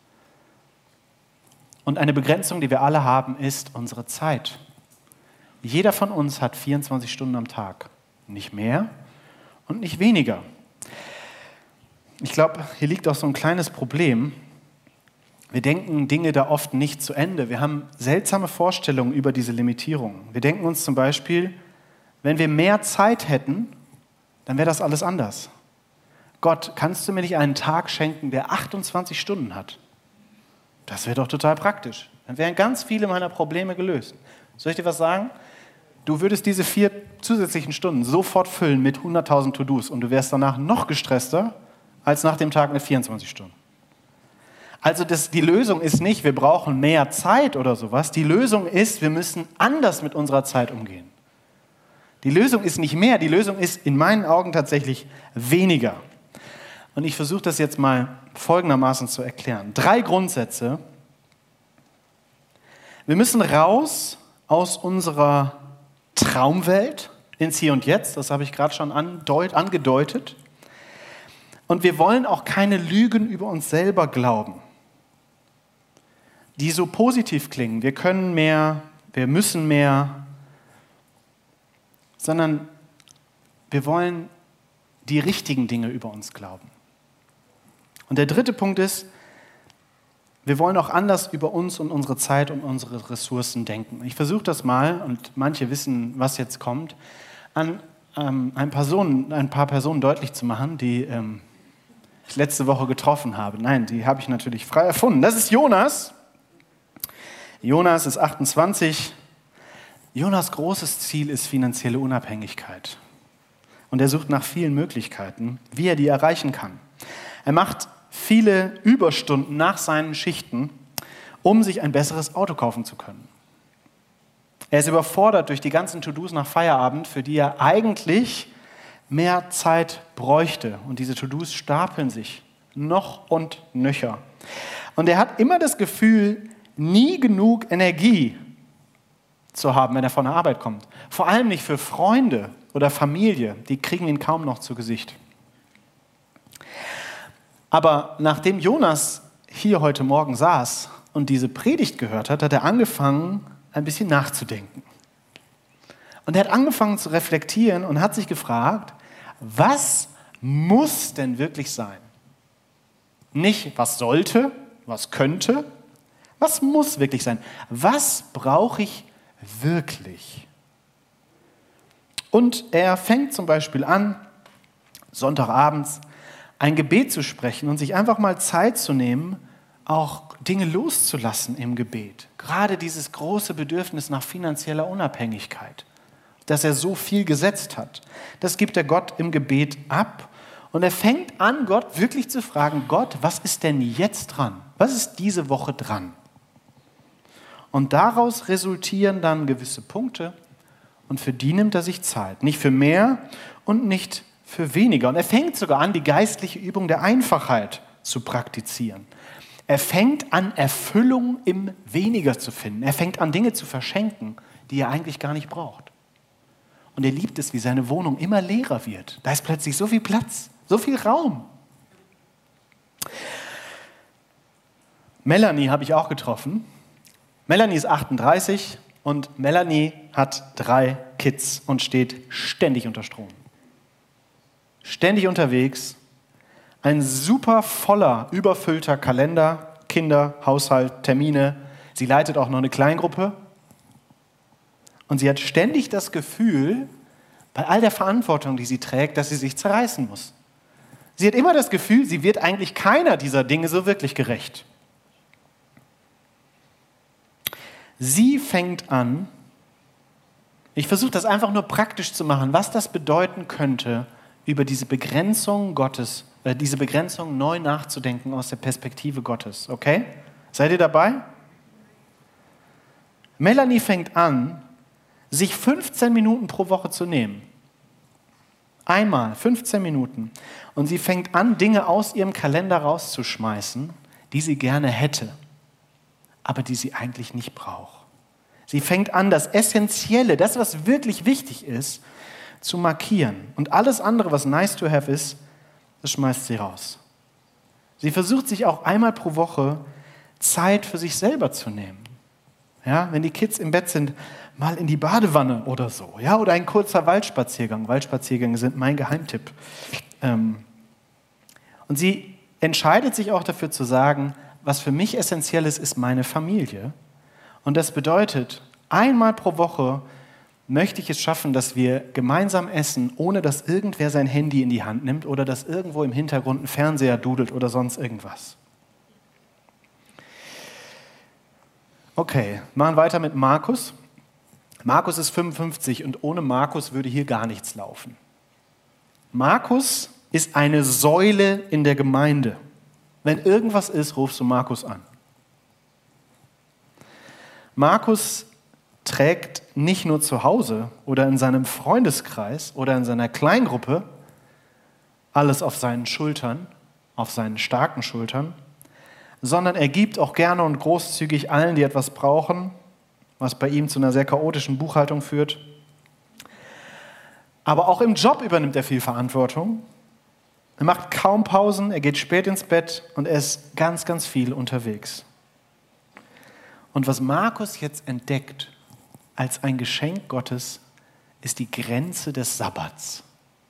[SPEAKER 1] Und eine Begrenzung, die wir alle haben, ist unsere Zeit. Jeder von uns hat vierundzwanzig Stunden am Tag. Nicht mehr und nicht weniger. Ich glaube, hier liegt auch so ein kleines Problem. Wir denken Dinge da oft nicht zu Ende. Wir haben seltsame Vorstellungen über diese Limitierungen. Wir denken uns zum Beispiel, wenn wir mehr Zeit hätten, dann wäre das alles anders. Gott, kannst du mir nicht einen Tag schenken, der achtundzwanzig Stunden hat? Das wäre doch total praktisch. Dann wären ganz viele meiner Probleme gelöst. Soll ich dir was sagen? Du würdest diese vier zusätzlichen Stunden sofort füllen mit hunderttausend To-Dos und du wärst danach noch gestresster als nach dem Tag mit vierundzwanzig Stunden. Also das, die Lösung ist nicht, wir brauchen mehr Zeit oder sowas. Die Lösung ist, wir müssen anders mit unserer Zeit umgehen. Die Lösung ist nicht mehr, die Lösung ist in meinen Augen tatsächlich weniger. Und ich versuche das jetzt mal folgendermaßen zu erklären. Drei Grundsätze. Wir müssen raus aus unserer Traumwelt ins Hier und Jetzt, das habe ich gerade schon andeut- angedeutet. Und wir wollen auch keine Lügen über uns selber glauben, die so positiv klingen. Wir können mehr, wir müssen mehr, sondern wir wollen die richtigen Dinge über uns glauben. Und der dritte Punkt ist, wir wollen auch anders über uns und unsere Zeit und unsere Ressourcen denken. Ich versuche das mal, und manche wissen, was jetzt kommt, an ähm, ein, Person, ein paar Personen deutlich zu machen, die ähm, ich letzte Woche getroffen habe. Nein, die habe ich natürlich frei erfunden. Das ist Jonas. Jonas ist achtundzwanzig. Jonas' großes Ziel ist finanzielle Unabhängigkeit. Und er sucht nach vielen Möglichkeiten, wie er die erreichen kann. Er macht viele Überstunden nach seinen Schichten, um sich ein besseres Auto kaufen zu können. Er ist überfordert durch die ganzen To-Dos nach Feierabend, für die er eigentlich mehr Zeit bräuchte. Und diese To-Dos stapeln sich noch und nöcher. Und er hat immer das Gefühl, nie genug Energie zu haben, wenn er von der Arbeit kommt. Vor allem nicht für Freunde oder Familie, die kriegen ihn kaum noch zu Gesicht. Aber nachdem Jonas hier heute Morgen saß und diese Predigt gehört hat, hat er angefangen, ein bisschen nachzudenken. Und er hat angefangen zu reflektieren und hat sich gefragt, was muss denn wirklich sein? Nicht, was sollte, was könnte, was muss wirklich sein? Was brauche ich wirklich? Und er fängt zum Beispiel an, Sonntagabends ein Gebet zu sprechen und sich einfach mal Zeit zu nehmen, auch Dinge loszulassen im Gebet. Gerade dieses große Bedürfnis nach finanzieller Unabhängigkeit, dass er so viel gesetzt hat. Das gibt er Gott im Gebet ab und er fängt an, Gott wirklich zu fragen, Gott, was ist denn jetzt dran? Was ist diese Woche dran? Und daraus resultieren dann gewisse Punkte und für die nimmt er sich Zeit. Nicht für mehr und nicht für weniger. Und er fängt sogar an, die geistliche Übung der Einfachheit zu praktizieren. Er fängt an, Erfüllung im Weniger zu finden. Er fängt an, Dinge zu verschenken, die er eigentlich gar nicht braucht. Und er liebt es, wie seine Wohnung immer leerer wird. Da ist plötzlich so viel Platz, so viel Raum. Melanie habe ich auch getroffen. Melanie ist achtunddreißig und Melanie hat drei Kids und steht ständig unter Strom. Ständig unterwegs, ein super voller, überfüllter Kalender, Kinder, Haushalt, Termine. Sie leitet auch noch eine Kleingruppe. Und sie hat ständig das Gefühl, bei all der Verantwortung, die sie trägt, dass sie sich zerreißen muss. Sie hat immer das Gefühl, sie wird eigentlich keiner dieser Dinge so wirklich gerecht. Sie fängt an, ich versuche das einfach nur praktisch zu machen, was das bedeuten könnte, über diese Begrenzung Gottes, äh, diese Begrenzung neu nachzudenken aus der Perspektive Gottes. Okay? Seid ihr dabei? Melanie fängt an, sich fünfzehn Minuten pro Woche zu nehmen. Einmal, fünfzehn Minuten. Und sie fängt an, Dinge aus ihrem Kalender rauszuschmeißen, die sie gerne hätte, aber die sie eigentlich nicht braucht. Sie fängt an, das Essentielle, das, was wirklich wichtig ist, zu markieren. Und alles andere, was nice to have ist, das schmeißt sie raus. Sie versucht sich auch einmal pro Woche Zeit für sich selber zu nehmen. Ja, wenn die Kids im Bett sind, mal in die Badewanne oder so. Ja, oder ein kurzer Waldspaziergang. Waldspaziergänge sind mein Geheimtipp. Ähm, und sie entscheidet sich auch dafür zu sagen, was für mich essentiell ist, ist meine Familie. Und das bedeutet, einmal pro Woche möchte ich es schaffen, dass wir gemeinsam essen, ohne dass irgendwer sein Handy in die Hand nimmt oder dass irgendwo im Hintergrund ein Fernseher dudelt oder sonst irgendwas. Okay, machen weiter mit Markus. Markus ist fünfundfünfzig und ohne Markus würde hier gar nichts laufen. Markus ist eine Säule in der Gemeinde. Wenn irgendwas ist, rufst du Markus an. Markus trägt nicht nur zu Hause oder in seinem Freundeskreis oder in seiner Kleingruppe alles auf seinen Schultern, auf seinen starken Schultern, sondern er gibt auch gerne und großzügig allen, die etwas brauchen, was bei ihm zu einer sehr chaotischen Buchhaltung führt. Aber auch im Job übernimmt er viel Verantwortung. Er macht kaum Pausen, er geht spät ins Bett und er ist ganz, ganz viel unterwegs. Und was Markus jetzt entdeckt als ein Geschenk Gottes, ist die Grenze des Sabbats.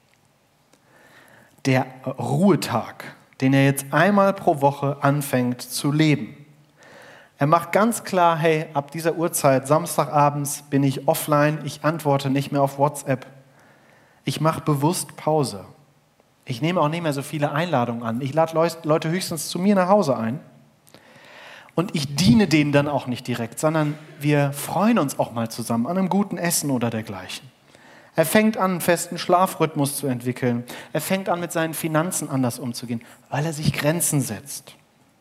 [SPEAKER 1] Der Ruhetag, den er jetzt einmal pro Woche anfängt zu leben. Er macht ganz klar, hey, ab dieser Uhrzeit, Samstagabends, bin ich offline, ich antworte nicht mehr auf WhatsApp. Ich mache bewusst Pause. Ich nehme auch nicht mehr so viele Einladungen an. Ich lade Leute höchstens zu mir nach Hause ein. Und ich diene denen dann auch nicht direkt, sondern wir freuen uns auch mal zusammen an einem guten Essen oder dergleichen. Er fängt an, einen festen Schlafrhythmus zu entwickeln. Er fängt an, mit seinen Finanzen anders umzugehen, weil er sich Grenzen setzt.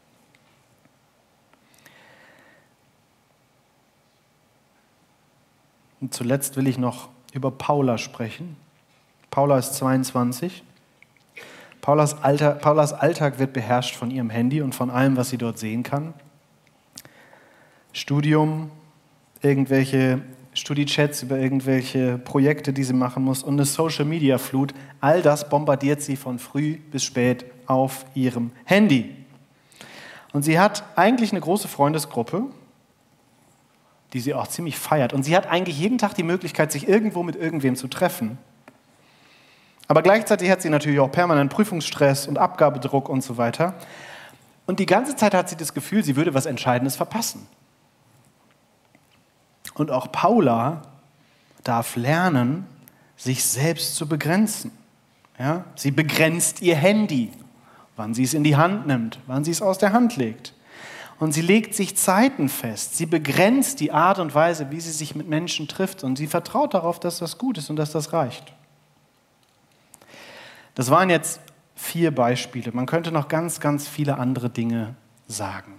[SPEAKER 1] Und zuletzt will ich noch über Paula sprechen. Paula ist zweiundzwanzig. Paulas, Alter, Paulas Alltag wird beherrscht von ihrem Handy und von allem, was sie dort sehen kann. Studium, irgendwelche Studi-Chats über irgendwelche Projekte, die sie machen muss und eine Social-Media-Flut. All das bombardiert sie von früh bis spät auf ihrem Handy. Und sie hat eigentlich eine große Freundesgruppe, die sie auch ziemlich feiert. Und sie hat eigentlich jeden Tag die Möglichkeit, sich irgendwo mit irgendwem zu treffen. Aber gleichzeitig hat sie natürlich auch permanent Prüfungsstress und Abgabedruck und so weiter. Und die ganze Zeit hat sie das Gefühl, sie würde was Entscheidendes verpassen. Und auch Paula darf lernen, sich selbst zu begrenzen. Ja? Sie begrenzt ihr Handy, wann sie es in die Hand nimmt, wann sie es aus der Hand legt. Und sie legt sich Zeiten fest. Sie begrenzt die Art und Weise, wie sie sich mit Menschen trifft. Und sie vertraut darauf, dass das gut ist und dass das reicht. Das waren jetzt vier Beispiele. Man könnte noch ganz, ganz viele andere Dinge sagen.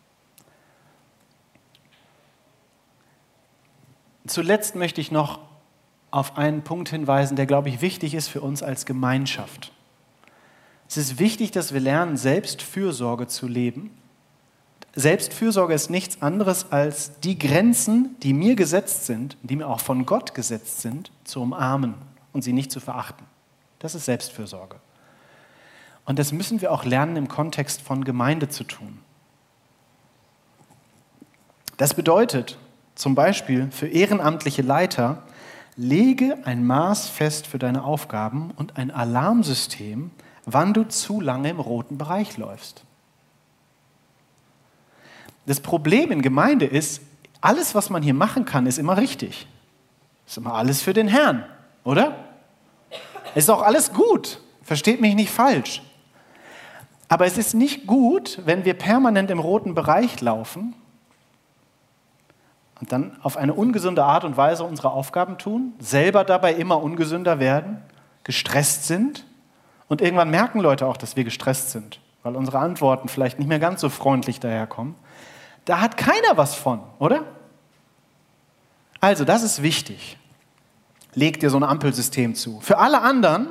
[SPEAKER 1] Zuletzt möchte ich noch auf einen Punkt hinweisen, der, glaube ich, wichtig ist für uns als Gemeinschaft. Es ist wichtig, dass wir lernen, Selbstfürsorge zu leben. Selbstfürsorge ist nichts anderes als die Grenzen, die mir gesetzt sind, die mir auch von Gott gesetzt sind, zu umarmen und sie nicht zu verachten. Das ist Selbstfürsorge. Und das müssen wir auch lernen, im Kontext von Gemeinde zu tun. Das bedeutet zum Beispiel für ehrenamtliche Leiter, lege ein Maß fest für deine Aufgaben und ein Alarmsystem, wann du zu lange im roten Bereich läufst. Das Problem in Gemeinde ist, alles, was man hier machen kann, ist immer richtig. Ist immer alles für den Herrn, oder? Ist auch alles gut, versteht mich nicht falsch. Aber es ist nicht gut, wenn wir permanent im roten Bereich laufen und dann auf eine ungesunde Art und Weise unsere Aufgaben tun, selber dabei immer ungesünder werden, gestresst sind und irgendwann merken Leute auch, dass wir gestresst sind, weil unsere Antworten vielleicht nicht mehr ganz so freundlich daherkommen. Da hat keiner was von, oder? Also, das ist wichtig. Leg dir so ein Ampelsystem zu. Für alle anderen,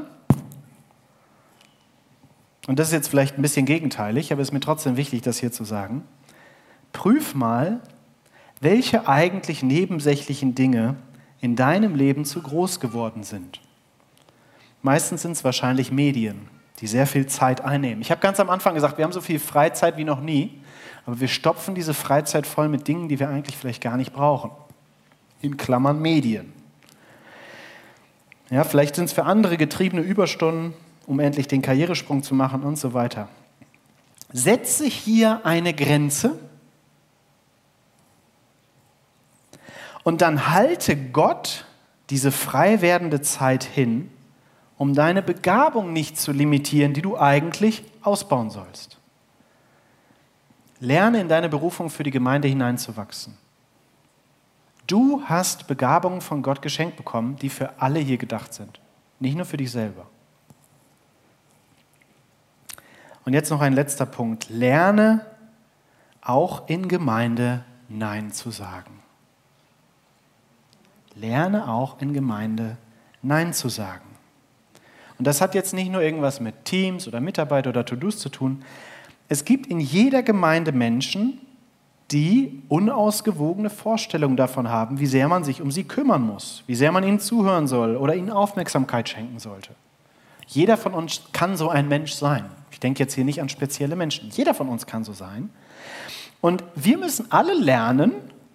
[SPEAKER 1] und das ist jetzt vielleicht ein bisschen gegenteilig, aber es ist mir trotzdem wichtig, das hier zu sagen, prüf mal, welche eigentlich nebensächlichen Dinge in deinem Leben zu groß geworden sind. Meistens sind es wahrscheinlich Medien, die sehr viel Zeit einnehmen. Ich habe ganz am Anfang gesagt, wir haben so viel Freizeit wie noch nie, aber wir stopfen diese Freizeit voll mit Dingen, die wir eigentlich vielleicht gar nicht brauchen. In Klammern Medien. Ja, vielleicht sind es für andere getriebene Überstunden, um endlich den Karrieresprung zu machen und so weiter. Setze hier eine Grenze und dann halte Gott diese frei werdende Zeit hin, um deine Begabung nicht zu limitieren, die du eigentlich ausbauen sollst. Lerne in deine Berufung für die Gemeinde hineinzuwachsen. Du hast Begabungen von Gott geschenkt bekommen, die für alle hier gedacht sind, nicht nur für dich selber. Und jetzt noch ein letzter Punkt. Lerne auch in Gemeinde Nein zu sagen. Lerne auch in Gemeinde Nein zu sagen. Und das hat jetzt nicht nur irgendwas mit Teams oder Mitarbeiter oder To-Dos zu tun. Es gibt in jeder Gemeinde Menschen, die unausgewogene Vorstellungen davon haben, wie sehr man sich um sie kümmern muss, wie sehr man ihnen zuhören soll oder ihnen Aufmerksamkeit schenken sollte. Jeder von uns kann so ein Mensch sein. Ich denke jetzt hier nicht an spezielle Menschen. Jeder von uns kann so sein. Und wir müssen alle lernen,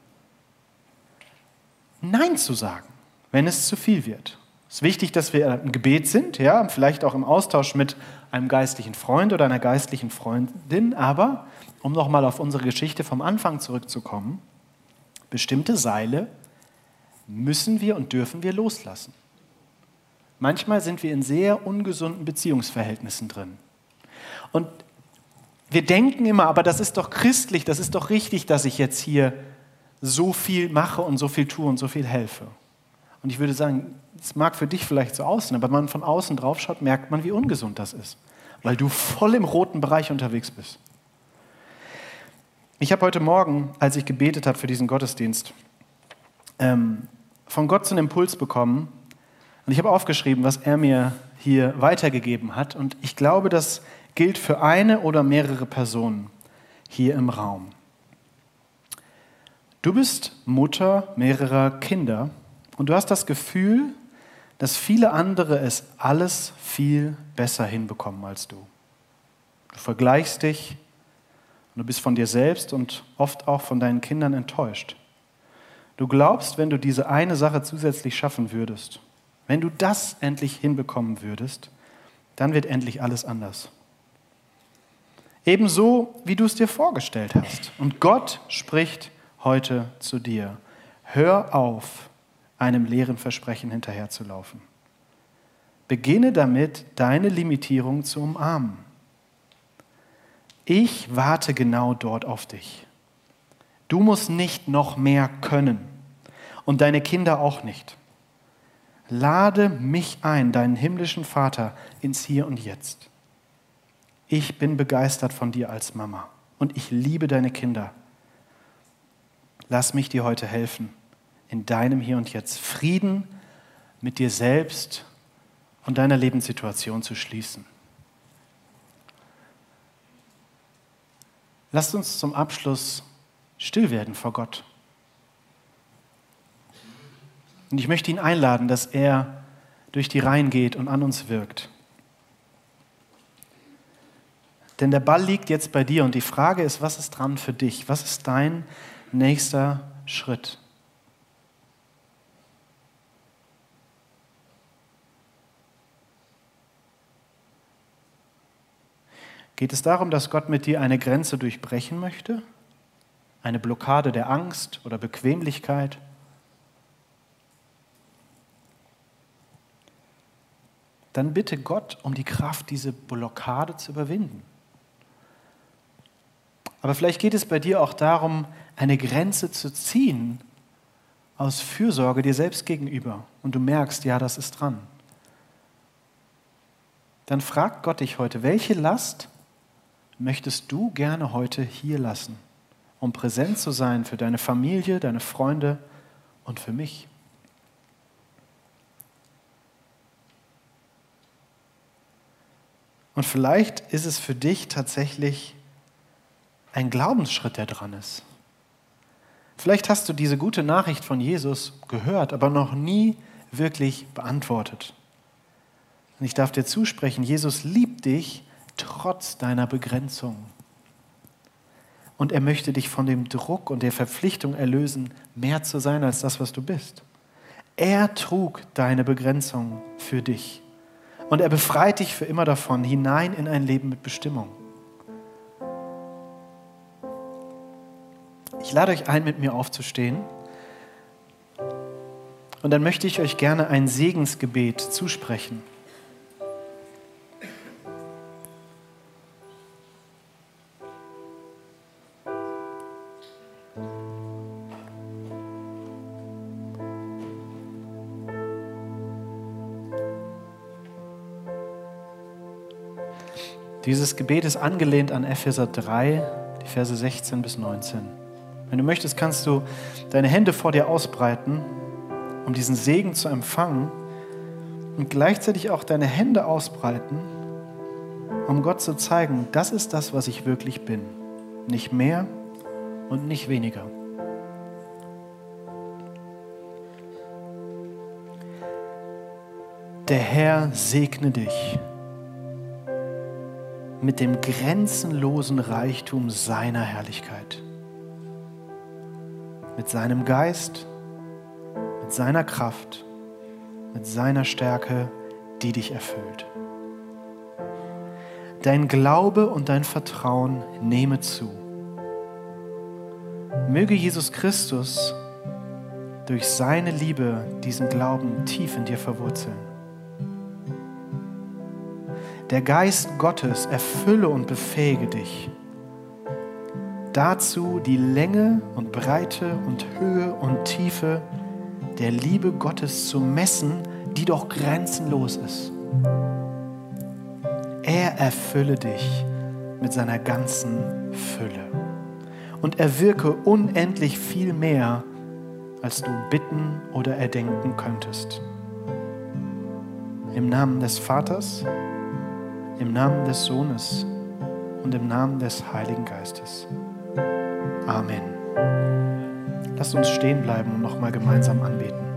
[SPEAKER 1] Nein zu sagen, wenn es zu viel wird. Es ist wichtig, dass wir im Gebet sind, ja, vielleicht auch im Austausch mit einem geistlichen Freund oder einer geistlichen Freundin, aber um nochmal auf unsere Geschichte vom Anfang zurückzukommen, bestimmte Seile müssen wir und dürfen wir loslassen. Manchmal sind wir in sehr ungesunden Beziehungsverhältnissen drin. Und wir denken immer, aber das ist doch christlich, das ist doch richtig, dass ich jetzt hier so viel mache und so viel tue und so viel helfe. Und ich würde sagen, es mag für dich vielleicht so aussehen, aber wenn man von außen drauf schaut, merkt man, wie ungesund das ist, weil du voll im roten Bereich unterwegs bist. Ich habe heute Morgen, als ich gebetet habe für diesen Gottesdienst, ähm, von Gott so einen Impuls bekommen und ich habe aufgeschrieben, was er mir hier weitergegeben hat und ich glaube, das gilt für eine oder mehrere Personen hier im Raum. Du bist Mutter mehrerer Kinder und du hast das Gefühl, dass viele andere es alles viel besser hinbekommen als du. Du vergleichst dich und du bist von dir selbst und oft auch von deinen Kindern enttäuscht. Du glaubst, wenn du diese eine Sache zusätzlich schaffen würdest, wenn du das endlich hinbekommen würdest, dann wird endlich alles anders. Ebenso, wie du es dir vorgestellt hast. Und Gott spricht heute zu dir. Hör auf, einem leeren Versprechen hinterherzulaufen. Beginne damit, deine Limitierung zu umarmen. Ich warte genau dort auf dich. Du musst nicht noch mehr können und deine Kinder auch nicht. Lade mich ein, deinen himmlischen Vater, ins Hier und Jetzt. Ich bin begeistert von dir als Mama und ich liebe deine Kinder. Lass mich dir heute helfen, in deinem Hier und Jetzt Frieden mit dir selbst und deiner Lebenssituation zu schließen. Lasst uns zum Abschluss still werden vor Gott. Und ich möchte ihn einladen, dass er durch die Reihen geht und an uns wirkt. Denn der Ball liegt jetzt bei dir und die Frage ist, was ist dran für dich? Was ist dein nächster Schritt? Geht es darum, dass Gott mit dir eine Grenze durchbrechen möchte? Eine Blockade der Angst oder Bequemlichkeit? Dann bitte Gott um die Kraft, diese Blockade zu überwinden. Aber vielleicht geht es bei dir auch darum, eine Grenze zu ziehen aus Fürsorge dir selbst gegenüber. Und du merkst, ja, das ist dran. Dann fragt Gott dich heute, welche Last möchtest du gerne heute hier lassen, um präsent zu sein für deine Familie, deine Freunde und für mich? Und vielleicht ist es für dich tatsächlich ein Glaubensschritt, der dran ist. Vielleicht hast du diese gute Nachricht von Jesus gehört, aber noch nie wirklich beantwortet. Und ich darf dir zusprechen, Jesus liebt dich trotz deiner Begrenzung. Und er möchte dich von dem Druck und der Verpflichtung erlösen, mehr zu sein als das, was du bist. Er trug deine Begrenzung für dich. Und er befreit dich für immer davon, hinein in ein Leben mit Bestimmung. Ich lade euch ein, mit mir aufzustehen. Und dann möchte ich euch gerne ein Segensgebet zusprechen. Dieses Gebet ist angelehnt an Epheser drei, die Verse sechzehn bis neunzehn. Wenn du möchtest, kannst du deine Hände vor dir ausbreiten, um diesen Segen zu empfangen und gleichzeitig auch deine Hände ausbreiten, um Gott zu zeigen, das ist das, was ich wirklich bin. Nicht mehr und nicht weniger. Der Herr segne dich mit dem grenzenlosen Reichtum seiner Herrlichkeit. Mit seinem Geist, mit seiner Kraft, mit seiner Stärke, die dich erfüllt. Dein Glaube und dein Vertrauen nehme zu. Möge Jesus Christus durch seine Liebe diesen Glauben tief in dir verwurzeln. Der Geist Gottes erfülle und befähige dich, dazu die Länge und Breite und Höhe und Tiefe der Liebe Gottes zu messen, die doch grenzenlos ist. Er erfülle dich mit seiner ganzen Fülle und er wirke unendlich viel mehr, als du bitten oder erdenken könntest. Im Namen des Vaters, im Namen des Sohnes und im Namen des Heiligen Geistes. Amen. Lasst uns stehen bleiben und nochmal gemeinsam anbeten.